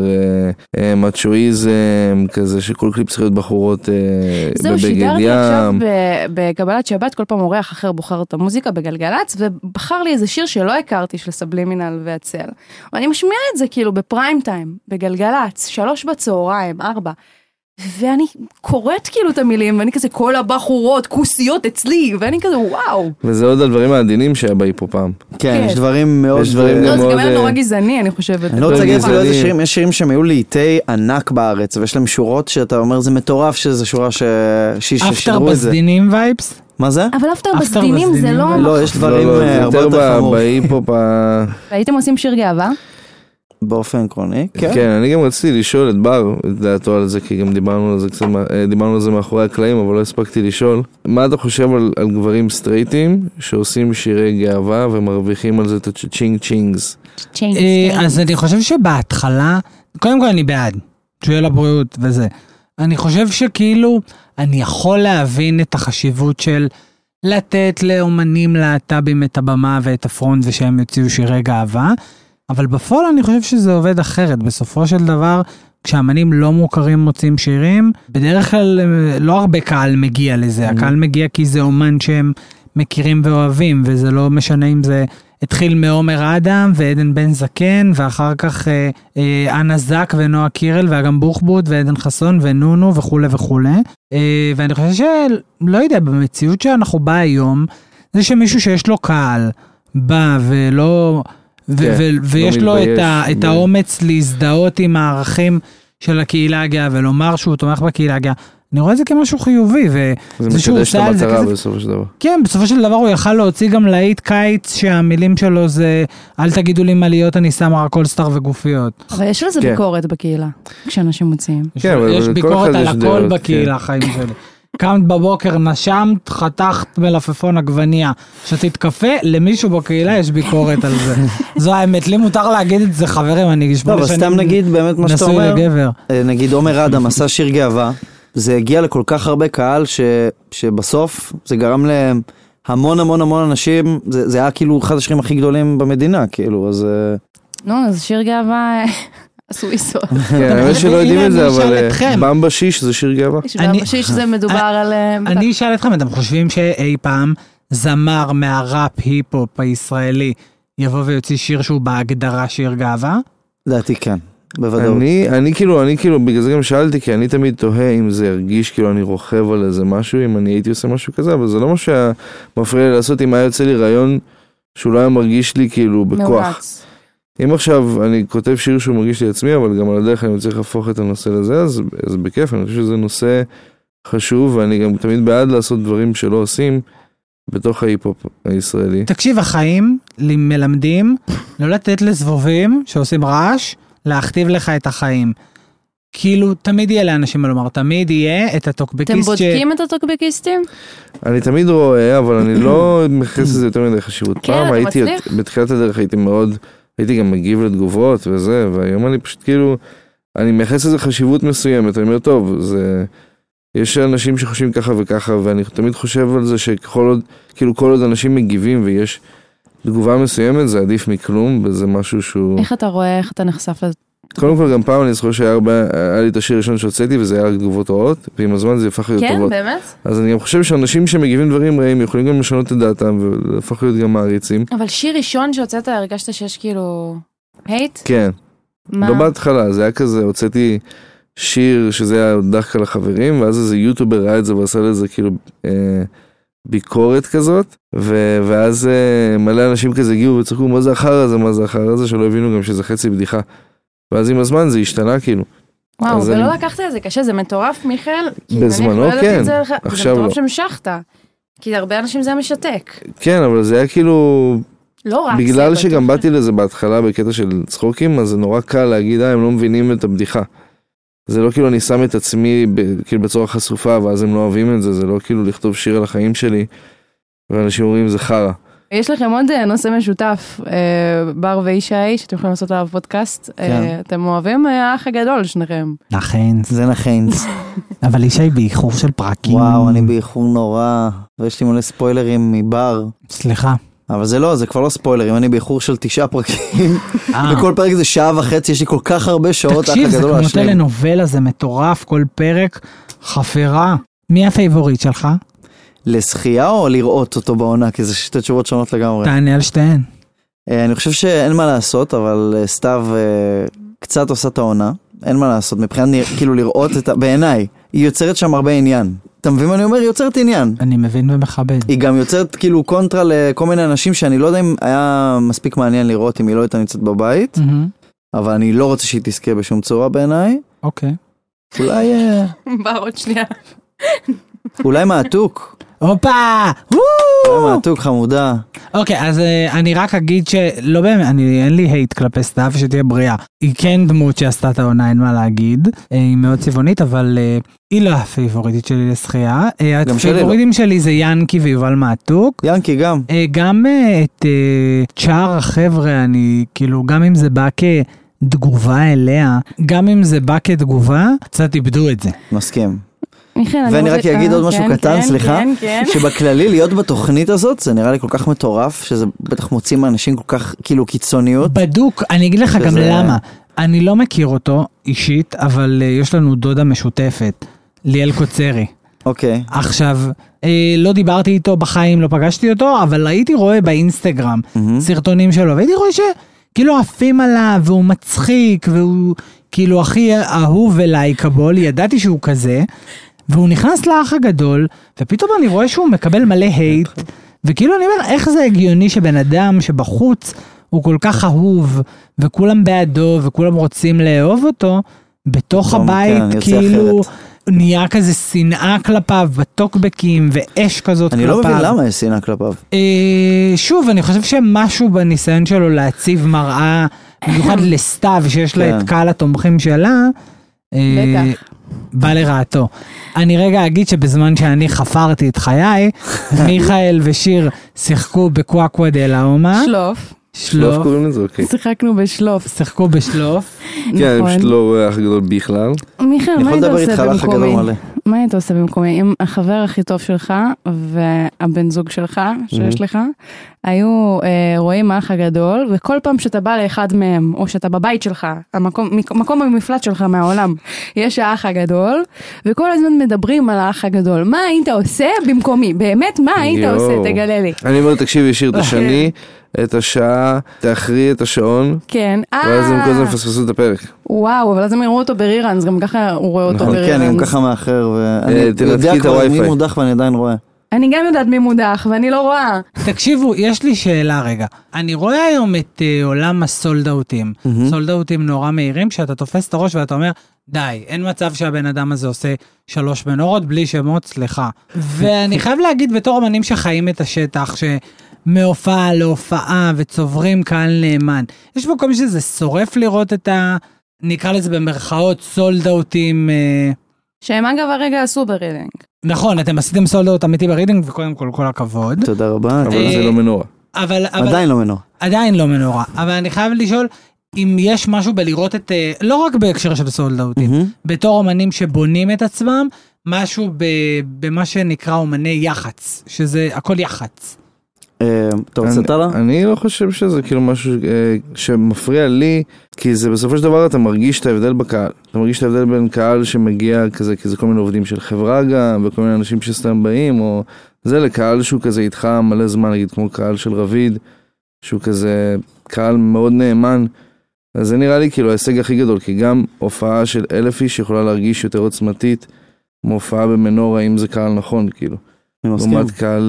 מצ'ואיזם, כזה שכל קליפ צריך להיות בחורות בבגד ים. זהו, שידרתי עכשיו בקבלת שבת, כל פעם אורח אחר בוחר את המוזיקה בגלגלץ, ובחר לי איזה שיר שלא הכרתי, של סבלימינל והצל. ואני משמיעה את זה כאילו בפריים טיים, בגלגלץ, 3 בצהריים, 4. ואני קוראת כאילו את המילים, ואני כזה, כל הבחורות, כוסיות אצלי, ואני כזה, וואו. וזה עוד הדברים העדינים שהיה בהי פה פעם. כן, יש דברים מאוד... לא, זה גם היה נורא גזעני, אני חושבת. אני לא רוצה להגיד אפילו איזה שירים, יש שירים שהם היו לעיתי ענק בארץ, ויש להם שורות שאתה אומר, זה מטורף שזה שורה ששדרו את זה. אפטר בסדינים וייבס? מה זה? אבל אפטר בסדינים זה לא... לא, יש דברים הרבה יותר חמור. בהי-פופ והייתם עושים שיר גאווה? באופן עקרוני, כן. כן, אני גם רציתי לשאול את בר, את דעתו על זה, כי גם דיברנו על זה מאחורי הקלעים, אבל לא הספקתי לשאול. מה אתה חושב על גברים סטרייטים שעושים שירי גאווה ומרוויחים על זה את הצ'ינג צ'ינגס? אז אני חושב שבהתחלה, קודם כל אני בעד, שיהיה לבריאות וזה. אני חושב שכאילו, אני יכול להבין את החשיבות של לתת לאומנים להט"בים את הבמה ואת הפרונט ושהם יוציאו שירי גאווה, אבל בפועל אני חושב שזה עובד אחרת. בסופו של דבר, כשאמנים לא מוכרים מוצאים שירים, בדרך כלל לא הרבה קהל מגיע לזה. הקהל מגיע כי זה אומן שהם מכירים ואוהבים, וזה לא משנה אם זה התחיל מעומר אדם ועדן בן זקן, ואחר כך אנה זק ונועה קירל, ואגם בוחבוט ועדן חסון ונונו וכו' וכו'. ואני חושב שלא יודע, במציאות שאנחנו בא היום, זה שמישהו שיש לו קהל, בא ולא... ויש לו את האומץ להזדהות עם הערכים של הקהילה הגאה, ולומר שהוא תומך בקהילה הגאה. אני רואה את זה כמשהו חיובי, זה מקדש את המטרה בסופו של דבר. כן, בסופו של דבר הוא יכל להוציא גם להיט קיץ, שהמילים שלו זה, אל תגידו לי מה להיות, אני שם רק קולסטאר וגופיות. אבל יש לזה ביקורת בקהילה, כשאנשים מוציאים. יש ביקורת על הכל בקהילה, חיים שלי. קמת בבוקר, נשמת, חתכת מלפפון עגבניה, שתית קפה, למישהו בקהילה יש ביקורת על זה. זו האמת, לי מותר להגיד את זה, חברים, אני אשמע שאני... לא, אבל סתם נגיד באמת מה שאתה אומר, נגיד עומר אדם עשה שיר גאווה, זה הגיע לכל כך הרבה קהל, שבסוף זה גרם להם המון המון המון אנשים, זה היה כאילו אחד השירים הכי גדולים במדינה, כאילו, אז... נו, אז שיר גאווה... הסוויסות. כן, האמת שלא יודעים את זה, אבל במבה שיש זה שיר גאווה. במבה שיש זה מדובר על... אני אשאל אתכם, אתם חושבים שאי פעם זמר מהראפ היפ-הופ הישראלי יבוא ויוציא שיר שהוא בהגדרה שיר גאווה? דעתי כן, בוודאות. אני כאילו, בגלל זה גם שאלתי, כי אני תמיד תוהה אם זה ירגיש כאילו אני רוכב על איזה משהו, אם אני הייתי עושה משהו כזה, אבל זה לא מה שמפריע לי לעשות, אם היה יוצא לי רעיון שהוא לא היה מרגיש לי כאילו בכוח. אם עכשיו אני כותב שיר שהוא מרגיש לי עצמי, אבל גם על הדרך אני צריך להפוך את הנושא לזה, אז בכיף, אני חושב שזה נושא חשוב, ואני גם תמיד בעד לעשות דברים שלא עושים בתוך ההיפ-הופ הישראלי. תקשיב, החיים מלמדים לא לתת לזבובים שעושים רעש, להכתיב לך את החיים. כאילו, תמיד יהיה לאנשים מה לומר, תמיד יהיה את הטוקבקיסט אתם בודקים את הטוקבקיסטים? אני תמיד רואה, אבל אני לא מכניס לזה יותר מדי חשיבות. פעם הייתי, בתחילת הדרך הייתי גם מגיב לתגובות וזה, והיום אני פשוט כאילו, אני מייחס לזה חשיבות מסוימת, אני אומר, טוב, יש אנשים שחושבים ככה וככה, ואני תמיד חושב על זה שכל עוד, כאילו כל עוד אנשים מגיבים ויש תגובה מסוימת, זה עדיף מכלום, וזה משהו שהוא... איך אתה רואה, איך אתה נחשף לזה? קודם כל גם פעם אני זוכר היה לי את השיר הראשון שהוצאתי, וזה היה רק תגובות רעות, ועם הזמן זה יפך להיות טובות. כן, באמת? אז אני גם חושב שאנשים שמגיבים דברים רעים, יכולים גם לשנות את דעתם, ולהפך להיות גם מעריצים. אבל שיר ראשון שהוצאת, הרגשת שיש כאילו... הייט? כן. לא בהתחלה, זה היה כזה, הוצאתי שיר שזה היה דווקא לחברים, ואז איזה יוטובר ראה את זה ועשה לזה כאילו ביקורת כזאת, ואז מלא אנשים כזה הגיעו וצחקו, מה זה אחר הזה, מה זה אחר הזה, שלא הבינו גם שזה חצי בדיחה. ואז עם הזמן זה השתנה כאילו. וואו, ולא לקחת את זה קשה, זה מטורף מיכאל. בזמנו כן, עכשיו לא. זה מטורף שמשכת, כי הרבה אנשים זה משתק. כן, אבל זה היה כאילו... לא רק בגלל שגם באתי לזה בהתחלה בקטע של צחוקים, אז זה נורא קל להגיד, הם לא מבינים את הבדיחה. זה לא כאילו אני שם את עצמי כאילו בצורה חשופה, ואז הם לא אוהבים את זה, זה לא כאילו לכתוב שיר על החיים שלי, ואנשים אומרים זה חרה. יש לכם עוד נושא משותף, בר וישי, שאתם יכולים לעשות עליו פודקאסט. אתם אוהבים האח הגדול, שניכם. נחנס. זה נחנס. אבל ישי באיחור של פרקים. וואו, אני באיחור נורא, ויש לי מלא ספוילרים מבר. סליחה. אבל זה לא, זה כבר לא ספוילרים, אני באיחור של 9 פרקים, וכל פרק זה 1.5 שעות, יש לי כל כך הרבה שעות. תקשיב, זה כמו טלנובלה, זה מטורף, כל פרק חפירה. מי הפייבוריט שלך? לשחייה או לראות אותו בעונה? כי זה שתי תשובות שונות לגמרי. תענה על שתיהן. אני חושב שאין מה לעשות, אבל סתיו קצת עושה את העונה. אין מה לעשות, מבחינת כאילו לראות את בעיניי, היא יוצרת שם הרבה עניין. אתה מבין מה אני אומר? היא יוצרת עניין. אני מבין ומכבד. היא גם יוצרת כאילו קונטרה לכל מיני אנשים שאני לא יודע אם היה מספיק מעניין לראות אם היא לא הייתה נמצאת בבית, אבל אני לא רוצה שהיא תזכה בשום צורה בעיניי. אוקיי. אולי... בעוד שנייה. אולי מעתוק. הופה! מעתוק חמודה. אוקיי, אז אני רק אגיד שלא באמת, אין לי הייט כלפי סתיו שתהיה בריאה. היא כן דמות שעשתה את העונה, אין מה להגיד. היא מאוד צבעונית, אבל היא לא הפייבוריטית שלי לשחייה. הפייבוריטים שלי זה ינקי ויובל מעתוק. ינקי גם. גם את צ'אר החבר'ה, אני כאילו, גם אם זה בא כתגובה אליה, גם אם זה בא כתגובה, קצת איבדו את זה. מסכים. ואני רק אגיד עוד משהו קטן, סליחה, שבכללי להיות בתוכנית הזאת, זה נראה לי כל כך מטורף, שזה בטח מוצאים מאנשים כל כך כאילו קיצוניות. בדוק, אני אגיד לך גם למה. אני לא מכיר אותו אישית, אבל יש לנו דודה משותפת, ליאל קוצרי. אוקיי. עכשיו, לא דיברתי איתו בחיים, לא פגשתי אותו, אבל הייתי רואה באינסטגרם סרטונים שלו, והייתי רואה שכאילו עפים עליו, והוא מצחיק, והוא כאילו הכי אהוב ולייקבול, ידעתי שהוא כזה, והוא נכנס לאח הגדול, ופתאום אני רואה שהוא מקבל מלא הייט, וכאילו אני אומר, איך זה הגיוני שבן אדם שבחוץ הוא כל כך אהוב, וכולם בעדו, וכולם רוצים לאהוב אותו, בתוך הבית כאילו נהיה כזה שנאה כלפיו, בטוקבקים ואש כזאת כלפיו. אני לא מבין למה יש שנאה כלפיו. שוב, אני חושב שמשהו בניסיון שלו להציב מראה, במיוחד לסתיו שיש לה את קהל התומכים שלה, בטח. בא לרעתו. אני רגע אגיד שבזמן שאני חפרתי את חיי, מיכאל ושיר שיחקו בקוואקווה דה לאומה. שלוף קוראים לזה, אוקיי. שיחקו בשלוף. כן, אני פשוט לא רואה אח גדול בכלל. מיכאל, מה היית עושה במקומי? מה היית עושה במקומי? אם החבר הכי טוב שלך והבן זוג שלך, שיש לך, היו רואים האח הגדול, וכל פעם שאתה בא לאחד מהם, או שאתה בבית שלך, המקום המפלט שלך מהעולם, יש האח הגדול, וכל הזמן מדברים על האח הגדול. מה היית עושה במקומי? באמת, מה היית עושה? תגלה לי. אני אומר, תקשיב, ישיר, תשני את השעה, תאחרי את השעון. כן. ואז הם כל הזמן פספסו את הפרק. וואו, אבל אז הם יראו אותו ברירנס, גם ככה הוא רואה אותו ברירנס. כן, אני גם ככה מאחר, ואני יודע כבר מי מודח ואני עדיין רואה. אני גם יודעת מי מודח, ואני לא רואה. תקשיבו, יש לי שאלה רגע. אני רואה היום את עולם הסולדאוטים. סולדאוטים נורא מהירים, שאתה תופס את הראש ואתה אומר, די, אין מצב שהבן אדם הזה עושה 3 מנורות בלי שמות, סליחה. ואני חייב להגיד, בתור אמנים שחיים את השטח, מהופעה להופעה וצוברים קהל נאמן. יש מקום שזה שורף לראות את נקרא לזה במרכאות, סולדאוטים. שהם אגב הרגע עשו ברידינג. נכון, אתם עשיתם סולדאוט אמיתי ברידינג, וקודם כל הכבוד. תודה רבה. אבל זה לא מנורה. עדיין לא מנורה. עדיין לא מנורה. אבל אני חייב לשאול, אם יש משהו בלראות את, לא רק בהקשר של סולדאוטים, בתור אומנים שבונים את עצמם, משהו במה שנקרא אומני יח"צ, שזה הכל יח"צ. אתה רוצה תלה? אני לא חושב שזה כאילו משהו שמפריע לי, כי זה בסופו של דבר אתה מרגיש את ההבדל בקהל. אתה מרגיש את ההבדל בין קהל שמגיע כזה, כי זה כל מיני עובדים של חברה גם, וכל מיני אנשים שסתם באים, או זה לקהל שהוא כזה איתך מלא זמן, נגיד כמו קהל של רביד, שהוא כזה קהל מאוד נאמן. אז זה נראה לי כאילו ההישג הכי גדול, כי גם הופעה של 1,000 איש יכולה להרגיש יותר עוצמתית, מהופעה במנורה, אם זה קהל נכון, כאילו. לעומת קהל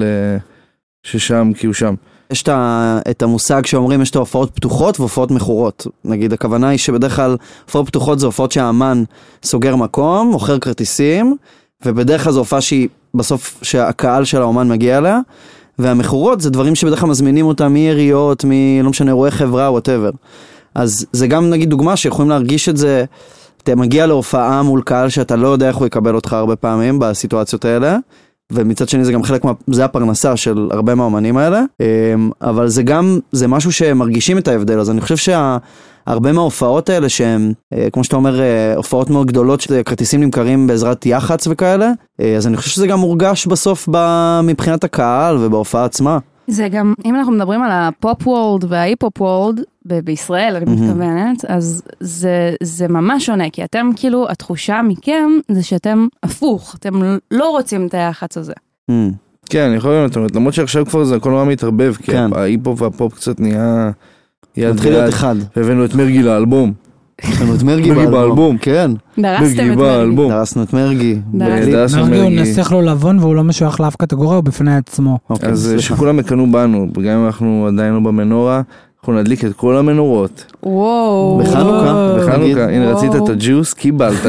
ששם, כי הוא שם. יש את המושג שאומרים, יש את ההופעות פתוחות והופעות מכורות. נגיד, הכוונה היא שבדרך כלל הופעות פתוחות זה הופעות שהאמן סוגר מקום, מוכר כרטיסים, ובדרך כלל זו הופעה שהיא בסוף שהקהל של האומן מגיע אליה, והמכורות זה דברים שבדרך כלל מזמינים אותם מיריות, לא משנה, אירועי חברה, whatever. אז זה גם נגיד דוגמה שיכולים להרגיש את זה, אתה מגיע להופעה מול קהל שאתה לא יודע איך הוא יקבל אותך הרבה פעמים בסיטואציות האלה, ומצד שני זה גם חלק זה הפרנסה של הרבה מהאמנים האלה, אבל זה גם, זה משהו שמרגישים את ההבדל, אז אני חושב שהרבה מההופעות האלה שהן, כמו שאתה אומר, הופעות מאוד גדולות, שכרטיסים נמכרים בעזרת יח"צ וכאלה, אז אני חושב שזה גם מורגש בסוף מבחינת הקהל ובהופעה עצמה. זה גם, אם אנחנו מדברים על הפופ וורלד וההיפ-הופ וורלד, בישראל אני מתכוונת, אז זה ממש שונה, כי אתם כאילו, התחושה מכם זה שאתם הפוך, אתם לא רוצים את היח"צ הזה. כן, אני יכול לומר, למרות שעכשיו כבר זה הכל נורא מתערבב, כי ההיפ-הופ והפופ קצת נהיה יד ביד, והבאנו את מרגי לאלבום. הבאנו את מרגי באלבום, כן. דרסתם את מרגי. דרסנו את מרגי. מרגי הוא נסך לו לבון והוא לא משוייך לאף קטגוריה, הוא בפני עצמו. אז שכולם יקנו בנו, גם אם אנחנו עדיין לא במנורה, אנחנו נדליק את כל המנורות. וואו. בחנוכה, הנה רצית את הג'יוס, קיבלת.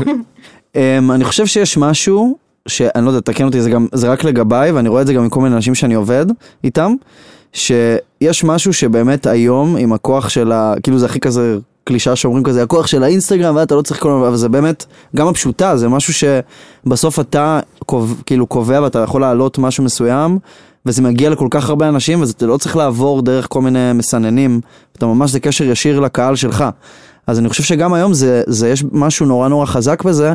אני חושב שיש משהו, שאני לא יודע, תקן אותי, זה רק לגביי, ואני רואה את זה גם עם כל מיני אנשים שאני עובד איתם, שיש משהו שבאמת היום, עם הכוח של כאילו זה הכי כזה קלישה שאומרים כזה, הכוח של האינסטגרם, ואתה לא צריך כל מיני, אבל זה באמת, גם הפשוטה, זה משהו שבסוף אתה כאילו קובע, ואתה יכול לעלות משהו מסוים, וזה מגיע לכל כך הרבה אנשים, וזה לא צריך לעבור דרך כל מיני מסננים, אתה ממש זה קשר ישיר לקהל שלך. אז אני חושב שגם היום יש משהו נורא נורא חזק בזה,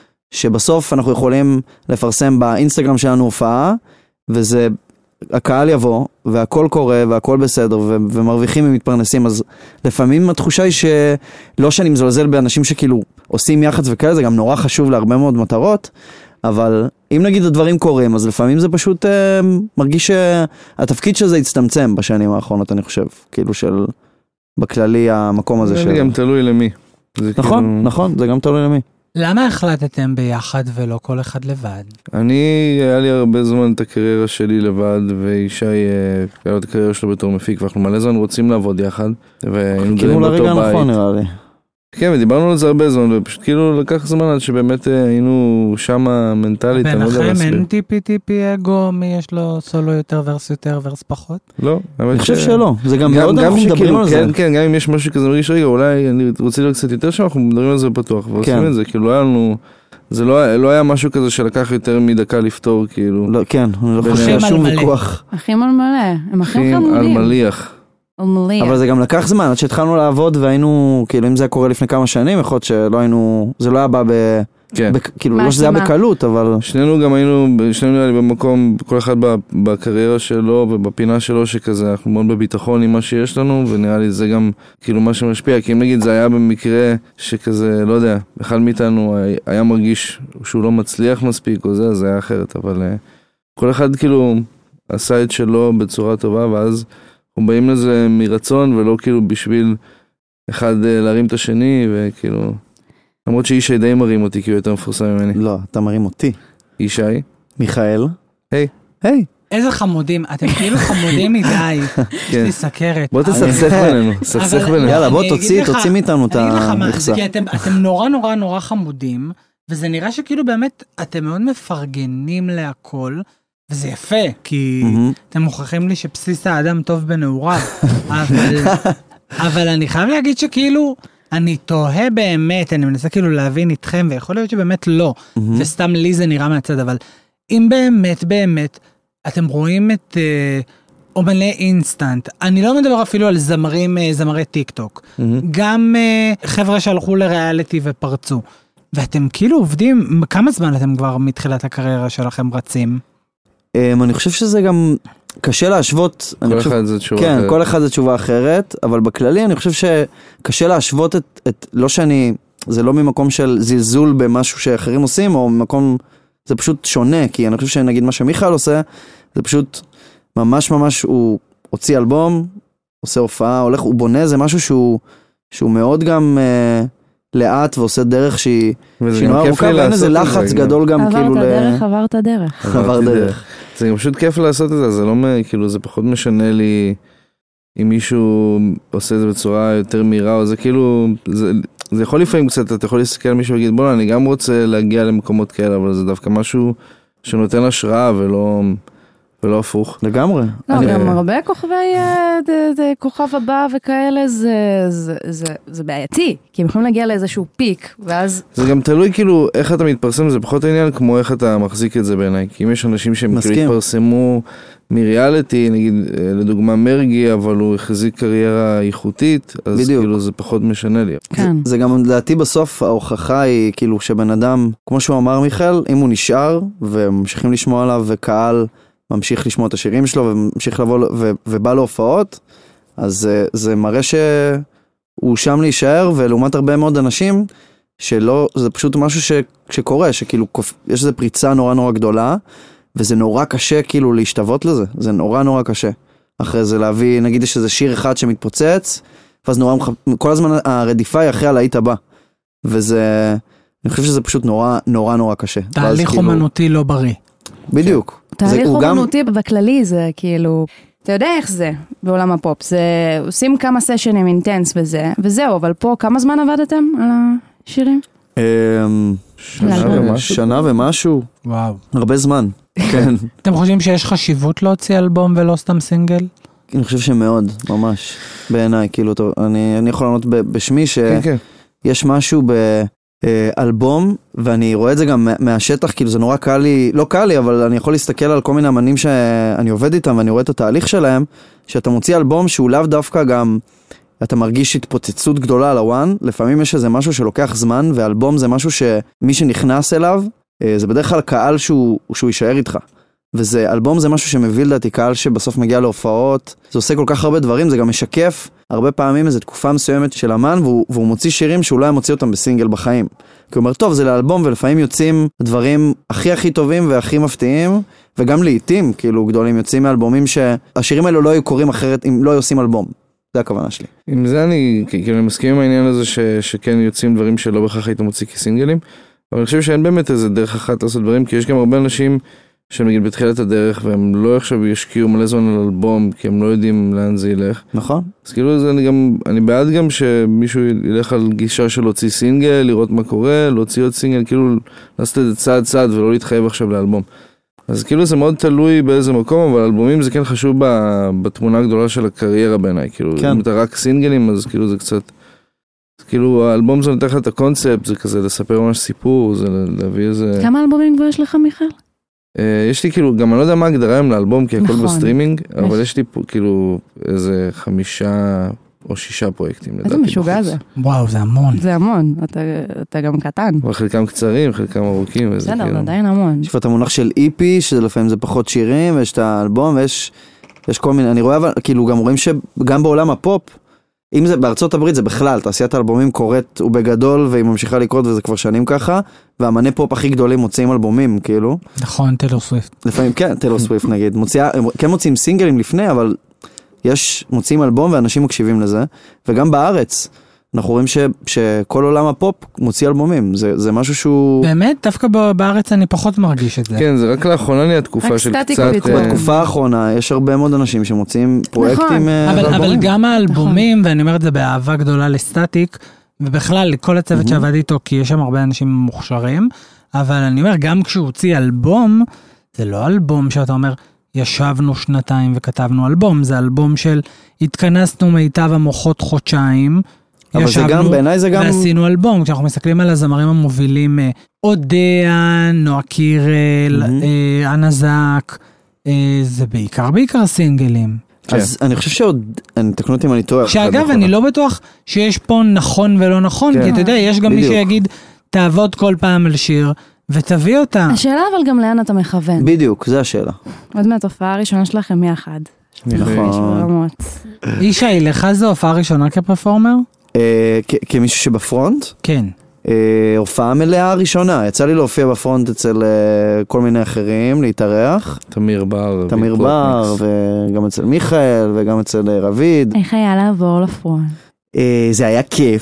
שבסוף אנחנו יכולים לפרסם באינסטגרם שלנו הופעה, וזה, הקהל יבוא, והכל קורה, והכל בסדר, ומרוויחים ומתפרנסים, אז לפעמים התחושה היא שלא שאני מזלזל באנשים שכאילו עושים יח"צ וכאלה, זה גם נורא חשוב להרבה מאוד מטרות, אבל אם נגיד הדברים קורים, אז לפעמים זה פשוט מרגיש שהתפקיד של זה הצטמצם בשנים האחרונות, אני חושב, כאילו של, בכללי המקום הזה זה גם תלוי למי. נכון, נכון, זה גם תלוי למי. למה החלטתם ביחד ולא כל אחד לבד? היה לי הרבה זמן את הקריירה שלי לבד, וישי היה לו את הקריירה שלו בתור מפיק, ואנחנו מלא זמן רוצים לעבוד יחד, והיינו גרים באותו בית. נכון, נראה לי. כן, ודיברנו על זה הרבה זמן, ופשוט כאילו לקח זמן עד שבאמת היינו שמה מנטלית, אני לא יודע להסביר. ביניכם אין טיפי אגו, מי יש לו סולו יותר ורס פחות? לא. אני חושב שלא, זה גם מאוד אנחנו מדברים על זה. כן, גם אם יש משהו כזה מרגיש, רגע, אולי אני רוצה להיות קצת יותר שם, אנחנו מדברים על זה בפתוח, ועושים את זה, כאילו היה לנו, זה לא היה משהו כזה שלקח יותר מדקה לפתור, כאילו. כן, אני לא חושב שום ויכוח. אחים על מלא, הם אחים חמודים. על מליח. אבל זה גם לקח זמן, עד שהתחלנו לעבוד והיינו, כאילו אם זה היה קורה לפני כמה שנים, יכול להיות שלא היינו, זה לא היה בא כאילו לא שזה היה בקלות, אבל... שנינו גם היינו, שנינו היה לי במקום, כל אחד בקריירה שלו ובפינה שלו שכזה, אנחנו מאוד בביטחון עם מה שיש לנו, ונראה לי זה גם כאילו מה שמשפיע, כי אם נגיד זה היה במקרה שכזה, לא יודע, אחד מאיתנו היה מרגיש שהוא לא מצליח מספיק או זה היה אחרת, אבל כל אחד כאילו עשה את שלו בצורה טובה, ואז אנחנו באים לזה מרצון, ולא כאילו בשביל אחד להרים את השני, וכאילו... למרות שישי די מרים אותי, כי הוא יותר מפורסם ממני. לא, אתה מרים אותי. ישי? מיכאל? היי. היי. איזה חמודים, אתם כאילו חמודים מדי. יש לי סכרת. בוא תסכסך בינינו, סכסך בינינו. יאללה, בוא תוציא מאיתנו את המכסה. כי אתם נורא נורא נורא חמודים, וזה נראה שכאילו באמת אתם מאוד מפרגנים להכל, וזה יפה, כי אתם מוכרחים לי שבסיס האדם טוב בנעוריו, אבל אני חייב להגיד שכאילו, אני תוהה באמת, אני מנסה כאילו להבין איתכם, ויכול להיות שבאמת לא, וסתם לי זה נראה מהצד, אבל אם באמת, אתם רואים את אומני אינסטנט, אני לא מדבר אפילו על זמרי טיק טוק, גם חבר'ה שהלכו לריאליטי ופרצו, ואתם כאילו עובדים, כמה זמן אתם כבר מתחילת הקריירה שלכם רצים? אני חושב שזה גם קשה להשוות. כל אחד זה תשובה אחרת. כן, כל אחד זה תשובה אחרת, אבל בכללי אני חושב שקשה להשוות לא שאני, זה לא ממקום של זלזול במשהו שאחרים עושים, או ממקום, זה פשוט שונה, כי אני חושב שנגיד מה שמיכאל עושה, זה פשוט ממש הוא הוציא אלבום, עושה הופעה, הוא בונה, זה משהו שהוא מאוד גם לאט ועושה דרך שהיא נורא ארוכה, ואין איזה לחץ גדול גם כאילו עברת דרך. עבר דרך. זה גם פשוט כיף לעשות את זה, זה לא, כאילו, זה פחות משנה לי אם מישהו עושה את זה בצורה יותר מהירה, או זה כאילו, זה יכול לפעמים קצת, אתה יכול להסתכל על מישהו ולהגיד, בוא, אני גם רוצה להגיע למקומות כאלה, אבל זה דווקא משהו שנותן השראה, ולא ולא הפוך. לגמרי. לא, גם הרבה כוכבי כוכב הבא וכאלה, זה בעייתי, כי הם יכולים להגיע לאיזשהו פיק, ואז... זה גם תלוי כאילו איך אתה מתפרסם, זה פחות העניין כמו איך אתה מחזיק את זה בעיניי, כי אם יש אנשים שהם כאילו התפרסמו מריאליטי, נגיד לדוגמה מרגי, אבל הוא החזיק קריירה איכותית, אז בדיוק. כאילו זה פחות משנה לי. כן. זה גם לדעתי בסוף ההוכחה היא כאילו שבן אדם, כמו שהוא אמר מיכאל, אם הוא נשאר וממשיכים לשמוע עליו וקהל ממשיך לשמוע את השירים שלו וממשיך לבוא ובא להופעות, אז זה מראה שהוא שם להישאר, ולעומת הרבה מאוד אנשים שלא, זה פשוט משהו שקורה, שכאילו יש איזו פריצה נורא נורא גדולה, וזה נורא קשה כאילו להשתוות לזה, זה נורא נורא קשה. אחרי זה להביא, נגיד יש איזה שיר אחד שמתפוצץ, ואז כל הזמן הרדיפה היא אחרי הלהיט הבא. וזה, אני חושב שזה פשוט נורא נורא נורא קשה. תהליך אומנותי לא בריא. בדיוק. תהליך אומנותי בכללי זה כאילו, אתה יודע איך זה בעולם הפופ, זה עושים כמה סשנים אינטנס וזה, וזהו, אבל פה כמה זמן עבדתם על השירים? שנה ומשהו. וואו. הרבה זמן. כן. אתם חושבים שיש חשיבות להוציא אלבום ולא סתם סינגל? אני חושב שמאוד, ממש. בעיניי, כאילו, אני יכול לענות בשמי שיש משהו באלבום, ואני רואה את זה גם מהשטח, כאילו זה נורא קל לי, לא קל לי, אבל אני יכול להסתכל על כל מיני אמנים שאני עובד איתם, ואני רואה את התהליך שלהם, שאתה מוציא אלבום שהוא לאו דווקא גם, אתה מרגיש התפוצצות גדולה על הוואן, לפעמים יש איזה משהו שלוקח זמן, ואלבום זה משהו שמי שנכנס אליו, זה בדרך כלל קהל שהוא יישאר איתך. וזה, אלבום זה משהו שמביא לדעתי קהל שבסוף מגיע להופעות, זה עושה כל כך הרבה דברים, זה גם משקף הרבה פעמים איזו תקופה מסוימת של אמן, והוא מוציא שירים שאולי מוציא אותם בסינגל בחיים. כי הוא אומר, טוב, זה לאלבום, ולפעמים יוצאים דברים הכי טובים והכי מפתיעים, וגם לעיתים, כאילו גדולים, יוצאים מאלבומים שהשירים האלו לא היו קוראים אחרת אם לא היו עושים אלבום. זה הכוונה שלי. עם זה אני כאילו מסכים עם העניין הזה שכן יוצאים דברים שלא בכך היית מוציא כסינגלים, אבל אני חושב שאין באמת איזה דרך אחת לעשות דברים, כי יש גם הרבה אנשים שנגיד בתחילת הדרך, והם לא עכשיו ישקיעו מלא זמן על אלבום, כי הם לא יודעים לאן זה ילך. נכון. אז כאילו זה אני בעד גם שמישהו ילך על גישה של להוציא סינגל, לראות מה קורה, להוציא עוד סינגל, כאילו לעשות את זה צעד ולא להתחייב עכשיו לאלבום. אז כאילו זה מאוד תלוי באיזה מקום, אבל אלבומים זה כן חשוב בתמונה הגדולה של הקריירה בעיניי. כאילו אם אתה רק סינגלים, אז כאילו זה קצת... כאילו האלבום זה נותן לך את הקונספט, זה כזה לספר ממש סיפור, זה להביא איזה... כמה אלבומים כבר יש לך, מיכאל? יש לי כאילו, גם אני לא יודע מה הגדרה היום לאלבום, כי הכל בסטרימינג, אבל יש לי כאילו איזה 5 או 6 פרויקטים. איזה משוגע זה. וואו, זה המון. זה המון, אתה גם קטן. חלקם קצרים, חלקם ארוכים. בסדר, זה עדיין המון. יש את המונח של EP, שלפעמים זה פחות שירים, ויש את האלבום, ויש כל מיני, אני רואה, כאילו גם רואים שגם בעולם הפופ, אם זה בארצות הברית זה בכלל, תעשיית האלבומים קורית ובגדול, והיא ממשיכה לקרות וזה כבר שנים ככה, והאמני פופ הכי גדולים מוציאים אלבומים, כאילו. נכון, טיילור סוויפט. לפעמים, כן, טיילור סוויפט נגיד. כן מוציאים סינגלים לפני, אבל מוציאים אלבום ואנשים מקשיבים לזה, וגם בארץ, אנחנו רואים שכל עולם הפופ מוציא אלבומים, זה משהו שהוא... באמת? דווקא בארץ אני פחות מרגיש את זה. כן, זה רק לאחרונה נהיה תקופה של קצת... בתקופה האחרונה יש הרבה מאוד אנשים שמוצאים פרויקטים... אבל גם האלבומים, ואני אומר את זה באהבה גדולה לסטטיק, ובכלל לכל הצוות שעבד איתו, כי יש שם הרבה אנשים מוכשרים, אבל אני אומר, גם כשהוא הוציא אלבום, זה לא אלבום שאתה אומר, ישבנו 2 וכתבנו אלבום, זה אלבום של התכנסנו מיטב המוחות חודשיים, אבל זה גם, בעיניי זה גם... ועשינו אלבום, כשאנחנו מסתכלים על הזמרים המובילים, אודיה, נועה קירל, אנה זק, זה בעיקר סינגלים. אז אני חושב שעוד, תקנו אותי אם אני טועה. שאגב, אני לא בטוח שיש פה נכון ולא נכון, כי אתה יודע, יש גם מי שיגיד, תעבוד כל פעם על שיר, ותביא אותה. השאלה אבל גם לאן אתה מכוון. בדיוק, זה השאלה. עוד מהתופעה הראשונה שלכם יחד. נכון. אישה, לך זו הופעה ראשונה כפרפורמר? כמישהו שבפרונט? כן. הופעה מלאה ראשונה, יצא לי להופיע בפרונט אצל כל מיני אחרים, להתארח. תמיר בר, וגם אצל מיכאל, וגם אצל רביד. איך היה לעבור לפרונט? זה היה כיף,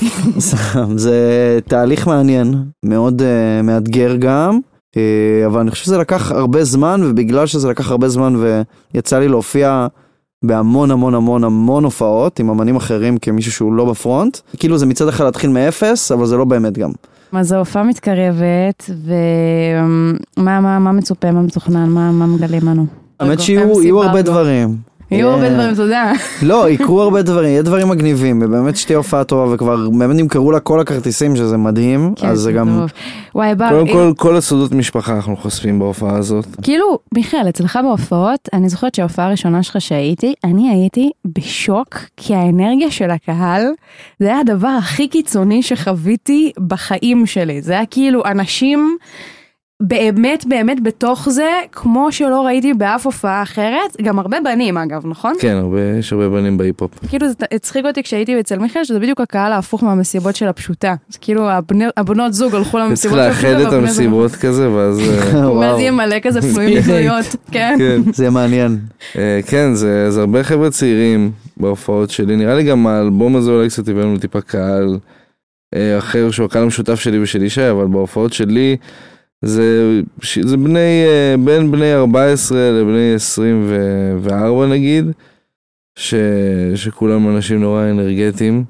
זה תהליך מעניין, מאוד מאתגר גם, אבל אני חושב שזה לקח הרבה זמן, ובגלל שזה לקח הרבה זמן ויצא לי להופיע בהמון המון המון המון הופעות עם אמנים אחרים כמישהו שהוא לא בפרונט, כאילו זה מצד אחד להתחיל מאפס, אבל זה לא באמת גם. אז ההופעה מתקרבת, ומה מצופה, מה מתוכנן, מה מגלים לנו? האמת שיהיו הרבה דברים. יהיו הרבה דברים, תודה. לא, יקרו הרבה דברים, יהיה דברים מגניבים, ובאמת שתהיה הופעה טובה, וכבר באמת נמכרו לה כל הכרטיסים, שזה מדהים, אז זה גם... קודם כל, כל הסודות משפחה אנחנו חושפים בהופעה הזאת. כאילו, מיכאל, אצלך בהופעות, אני זוכרת שההופעה הראשונה שלך שהייתי, אני הייתי בשוק, כי האנרגיה של הקהל, זה היה הדבר הכי קיצוני שחוויתי בחיים שלי. זה היה כאילו אנשים... באמת באמת בתוך זה, כמו שלא ראיתי באף הופעה אחרת, גם הרבה בנים אגב, נכון? כן, יש הרבה בנים בהיפ-הופ. כאילו זה הצחיק אותי כשהייתי אצל מיכאל, שזה בדיוק הקהל ההפוך מהמסיבות של הפשוטה. אז כאילו הבנות זוג הלכו למסיבות של הפשוטה. צריך לאחד את המסיבות כזה, ואז יהיה מלא כזה פנויים לפנויות, כן. זה מעניין. כן, זה הרבה חבר'ה צעירים בהופעות שלי, נראה לי גם האלבום הזה אולי קצת הבאנו טיפה קהל אחר, שהוא הקהל המשותף שלי ושל ישי, אבל בהופעות שלי, זה בין בני 14 לבני 24 נגיד, שכולם אנשים נורא אנרגטיים,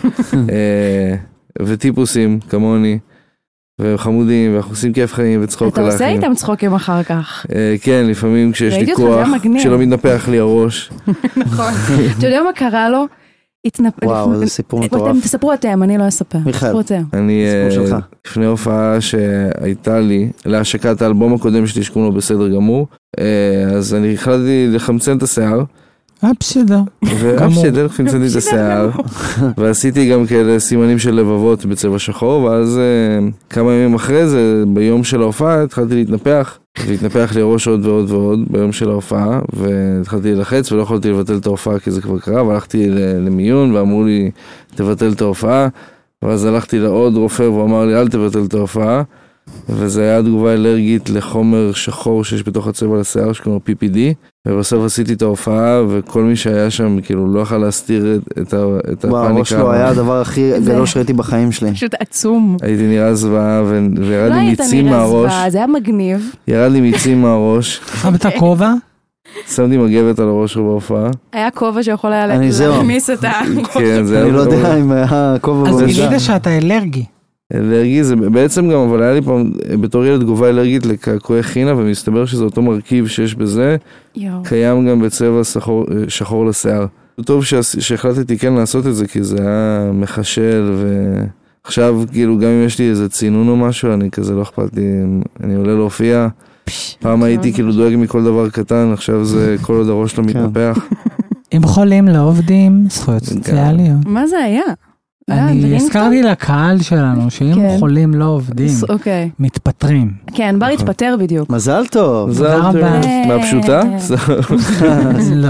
וטיפוסים כמוני, וחמודים, ואנחנו עושים כיף חיים וצחוק על אתה עושה האחים. איתם צחוקים אחר כך. כן, לפעמים כשיש לי כוח, כשלא מתנפח לי הראש. נכון. אתה יודע מה קרה לו? וואו, זה סיפור מטורף. תספרו אתם, אני לא אספר. מיכאל, אני לפני הופעה שהייתה לי, להשקת האלבום הקודם שלי שקוראים לו בסדר גמור, אז אני החלטתי לחמצן את השיער. בסדר. בסדר, חמצנתי את השיער. ועשיתי גם כאלה סימנים של לבבות בצבע שחור, ואז כמה ימים אחרי זה, ביום של ההופעה, התחלתי להתנפח. והתנפח לי ראש עוד ועוד ועוד ביום של ההופעה, והתחלתי ללחץ ולא יכולתי לבטל את ההופעה כי זה כבר קרה, והלכתי למיון ואמרו לי תבטל את ההופעה, ואז הלכתי לעוד רופא והוא אמר לי אל תבטל את ההופעה, וזה היה תגובה אלרגית לחומר שחור שיש בתוך הצבע לשיער שקוראים לו PPD, ובסוף עשיתי את ההופעה וכל מי שהיה שם כאילו לא יכל להסתיר את הפאניקה. וואו, ראש לא היה הדבר הכי גדול שראיתי בחיים שלי. פשוט עצום. הייתי נראה זוועה וירד לי מיצים מהראש. זה היה מגניב. ירד לי מיצים מהראש. שמת הכובע? שמתי מגבת על הראש בהופעה. היה כובע שיכול היה להכניס את כן, זה אני לא יודע אם היה כובע אז תגיד שאתה אלרגי. אלרגי זה בעצם גם, אבל היה לי פעם בתור ילד תגובה אלרגית לקעקועי חינה, ומסתבר שזה אותו מרכיב שיש בזה, קיים גם בצבע שחור לשיער. טוב שהחלטתי כן לעשות את זה, כי זה היה מחשל, ועכשיו כאילו גם אם יש לי איזה צינון או משהו, אני כזה לא אכפת לי, אני עולה להופיע, פעם הייתי כאילו דואג מכל דבר קטן, עכשיו זה כל עוד הראש לא מתנפח. אם חולים לא עובדים, זכויות סוציאליות. מה זה היה? אני הזכרתי לקהל שלנו שאם חולים לא עובדים, מתפטרים. כן, בר התפטר בדיוק. מזל טוב. תודה רבה. מהפשוטה? לא.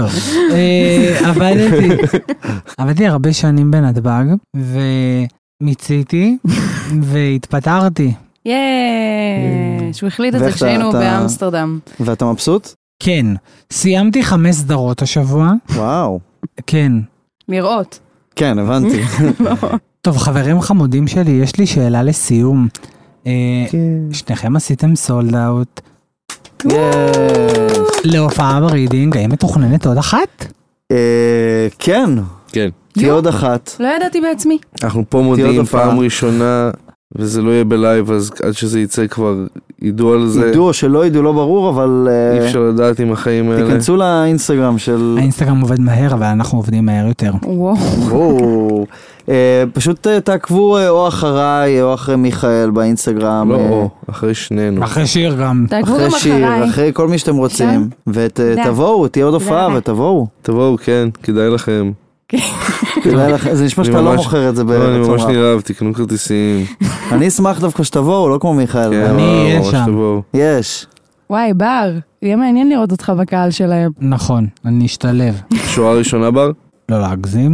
עבדתי הרבה שנים בנתב"ג, ומיציתי, והתפטרתי. שהוא החליט את זה כשהיינו באמסטרדם. ואתה מבסוט? כן. סיימתי 5 סדרות השבוע. וואו. כן. לראות. כן, הבנתי. טוב, חברים חמודים שלי, יש לי שאלה לסיום. שניכם עשיתם סולד אאוט. להופעה ברידינג, האם מתוכננת עוד אחת? כן. כן. תהיה עוד אחת. לא ידעתי בעצמי. אנחנו פה מודיעים פעם ראשונה, וזה לא יהיה בלייב, אז עד שזה יצא כבר ידעו על זה. ידעו או שלא ידעו, לא ברור, אבל... אי אפשר לדעת עם החיים האלה. תיכנסו לאינסטגרם של... האינסטגרם עובד מהר, אבל אנחנו עובדים מהר יותר. וואו. פשוט תעקבו או אחריי או אחרי מיכאל באינסטגרם. לא, אחרי שנינו. אחרי שיר גם. אחרי שיר, אחרי כל מי שאתם רוצים. ותבואו, תהיה עוד הופעה ותבואו. תבואו, כן, כדאי לכם. זה נשמע שאתה לא מוכר את זה ברצון רב. אני ממש נראה, תקנו כרטיסים. אני אשמח דווקא שתבואו, לא כמו מיכאל. אני אהיה שם. יש. וואי, בר, יהיה מעניין לראות אותך בקהל שלהם. נכון, אני אשתלב. שורה ראשונה, בר? לא להגזים.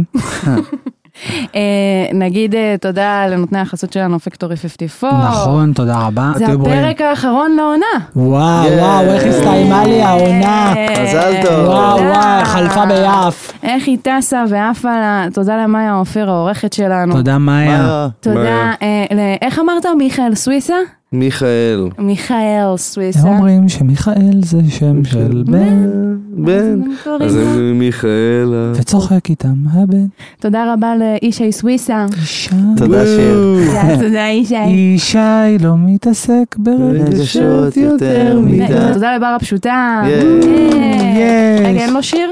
נגיד תודה לנותני החסות שלנו, פקטורי 54. נכון, תודה רבה. זה הפרק האחרון לעונה. וואו, איך הסתיימה לי העונה. מזל טוב. וואו, חלפה ביעף. איך היא טסה ועפה לה. תודה למאיה אופיר, העורכת שלנו. תודה מאיה. תודה, איך אמרת מיכאל סוויסה? מיכאל. מיכאל סוויסה. הם אומרים שמיכאל זה שם של בן. אז זה מיכאל. וצוחק איתם הבן. תודה רבה לאישי סוויסה. תודה שיר. תודה אישי. אישי לא מתעסק ברגשות יותר מדי. תודה לבר הפשוטה. רגע, אין לו שיר?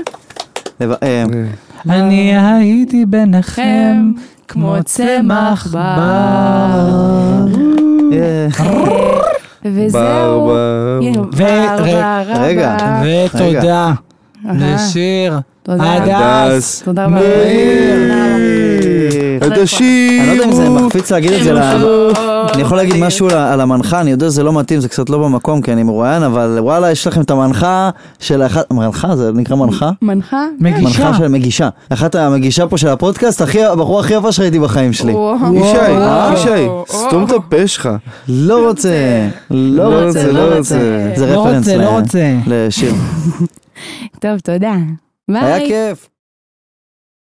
אני הייתי ביניכם כמו צמח בר. וזהו. רגע. ותודה לשיר הדס. תודה רבה. הדשי. אני לא יודע אם זה מחפיץ להגיד את זה, אני יכול להגיד משהו על המנחה, אני יודע שזה לא מתאים, זה קצת לא במקום כי אני מרואיין, אבל וואלה יש לכם את המנחה של אחת, מנחה זה נקרא מנחה? מנחה? מנחה של מגישה. אחת המגישה פה של הפודקאסט, הבחור הכי יפה שראיתי בחיים שלי. ישי, סתום את הפה שלך. לא רוצה. זה רפרנס לשיר. טוב, תודה. ביי. היה כיף.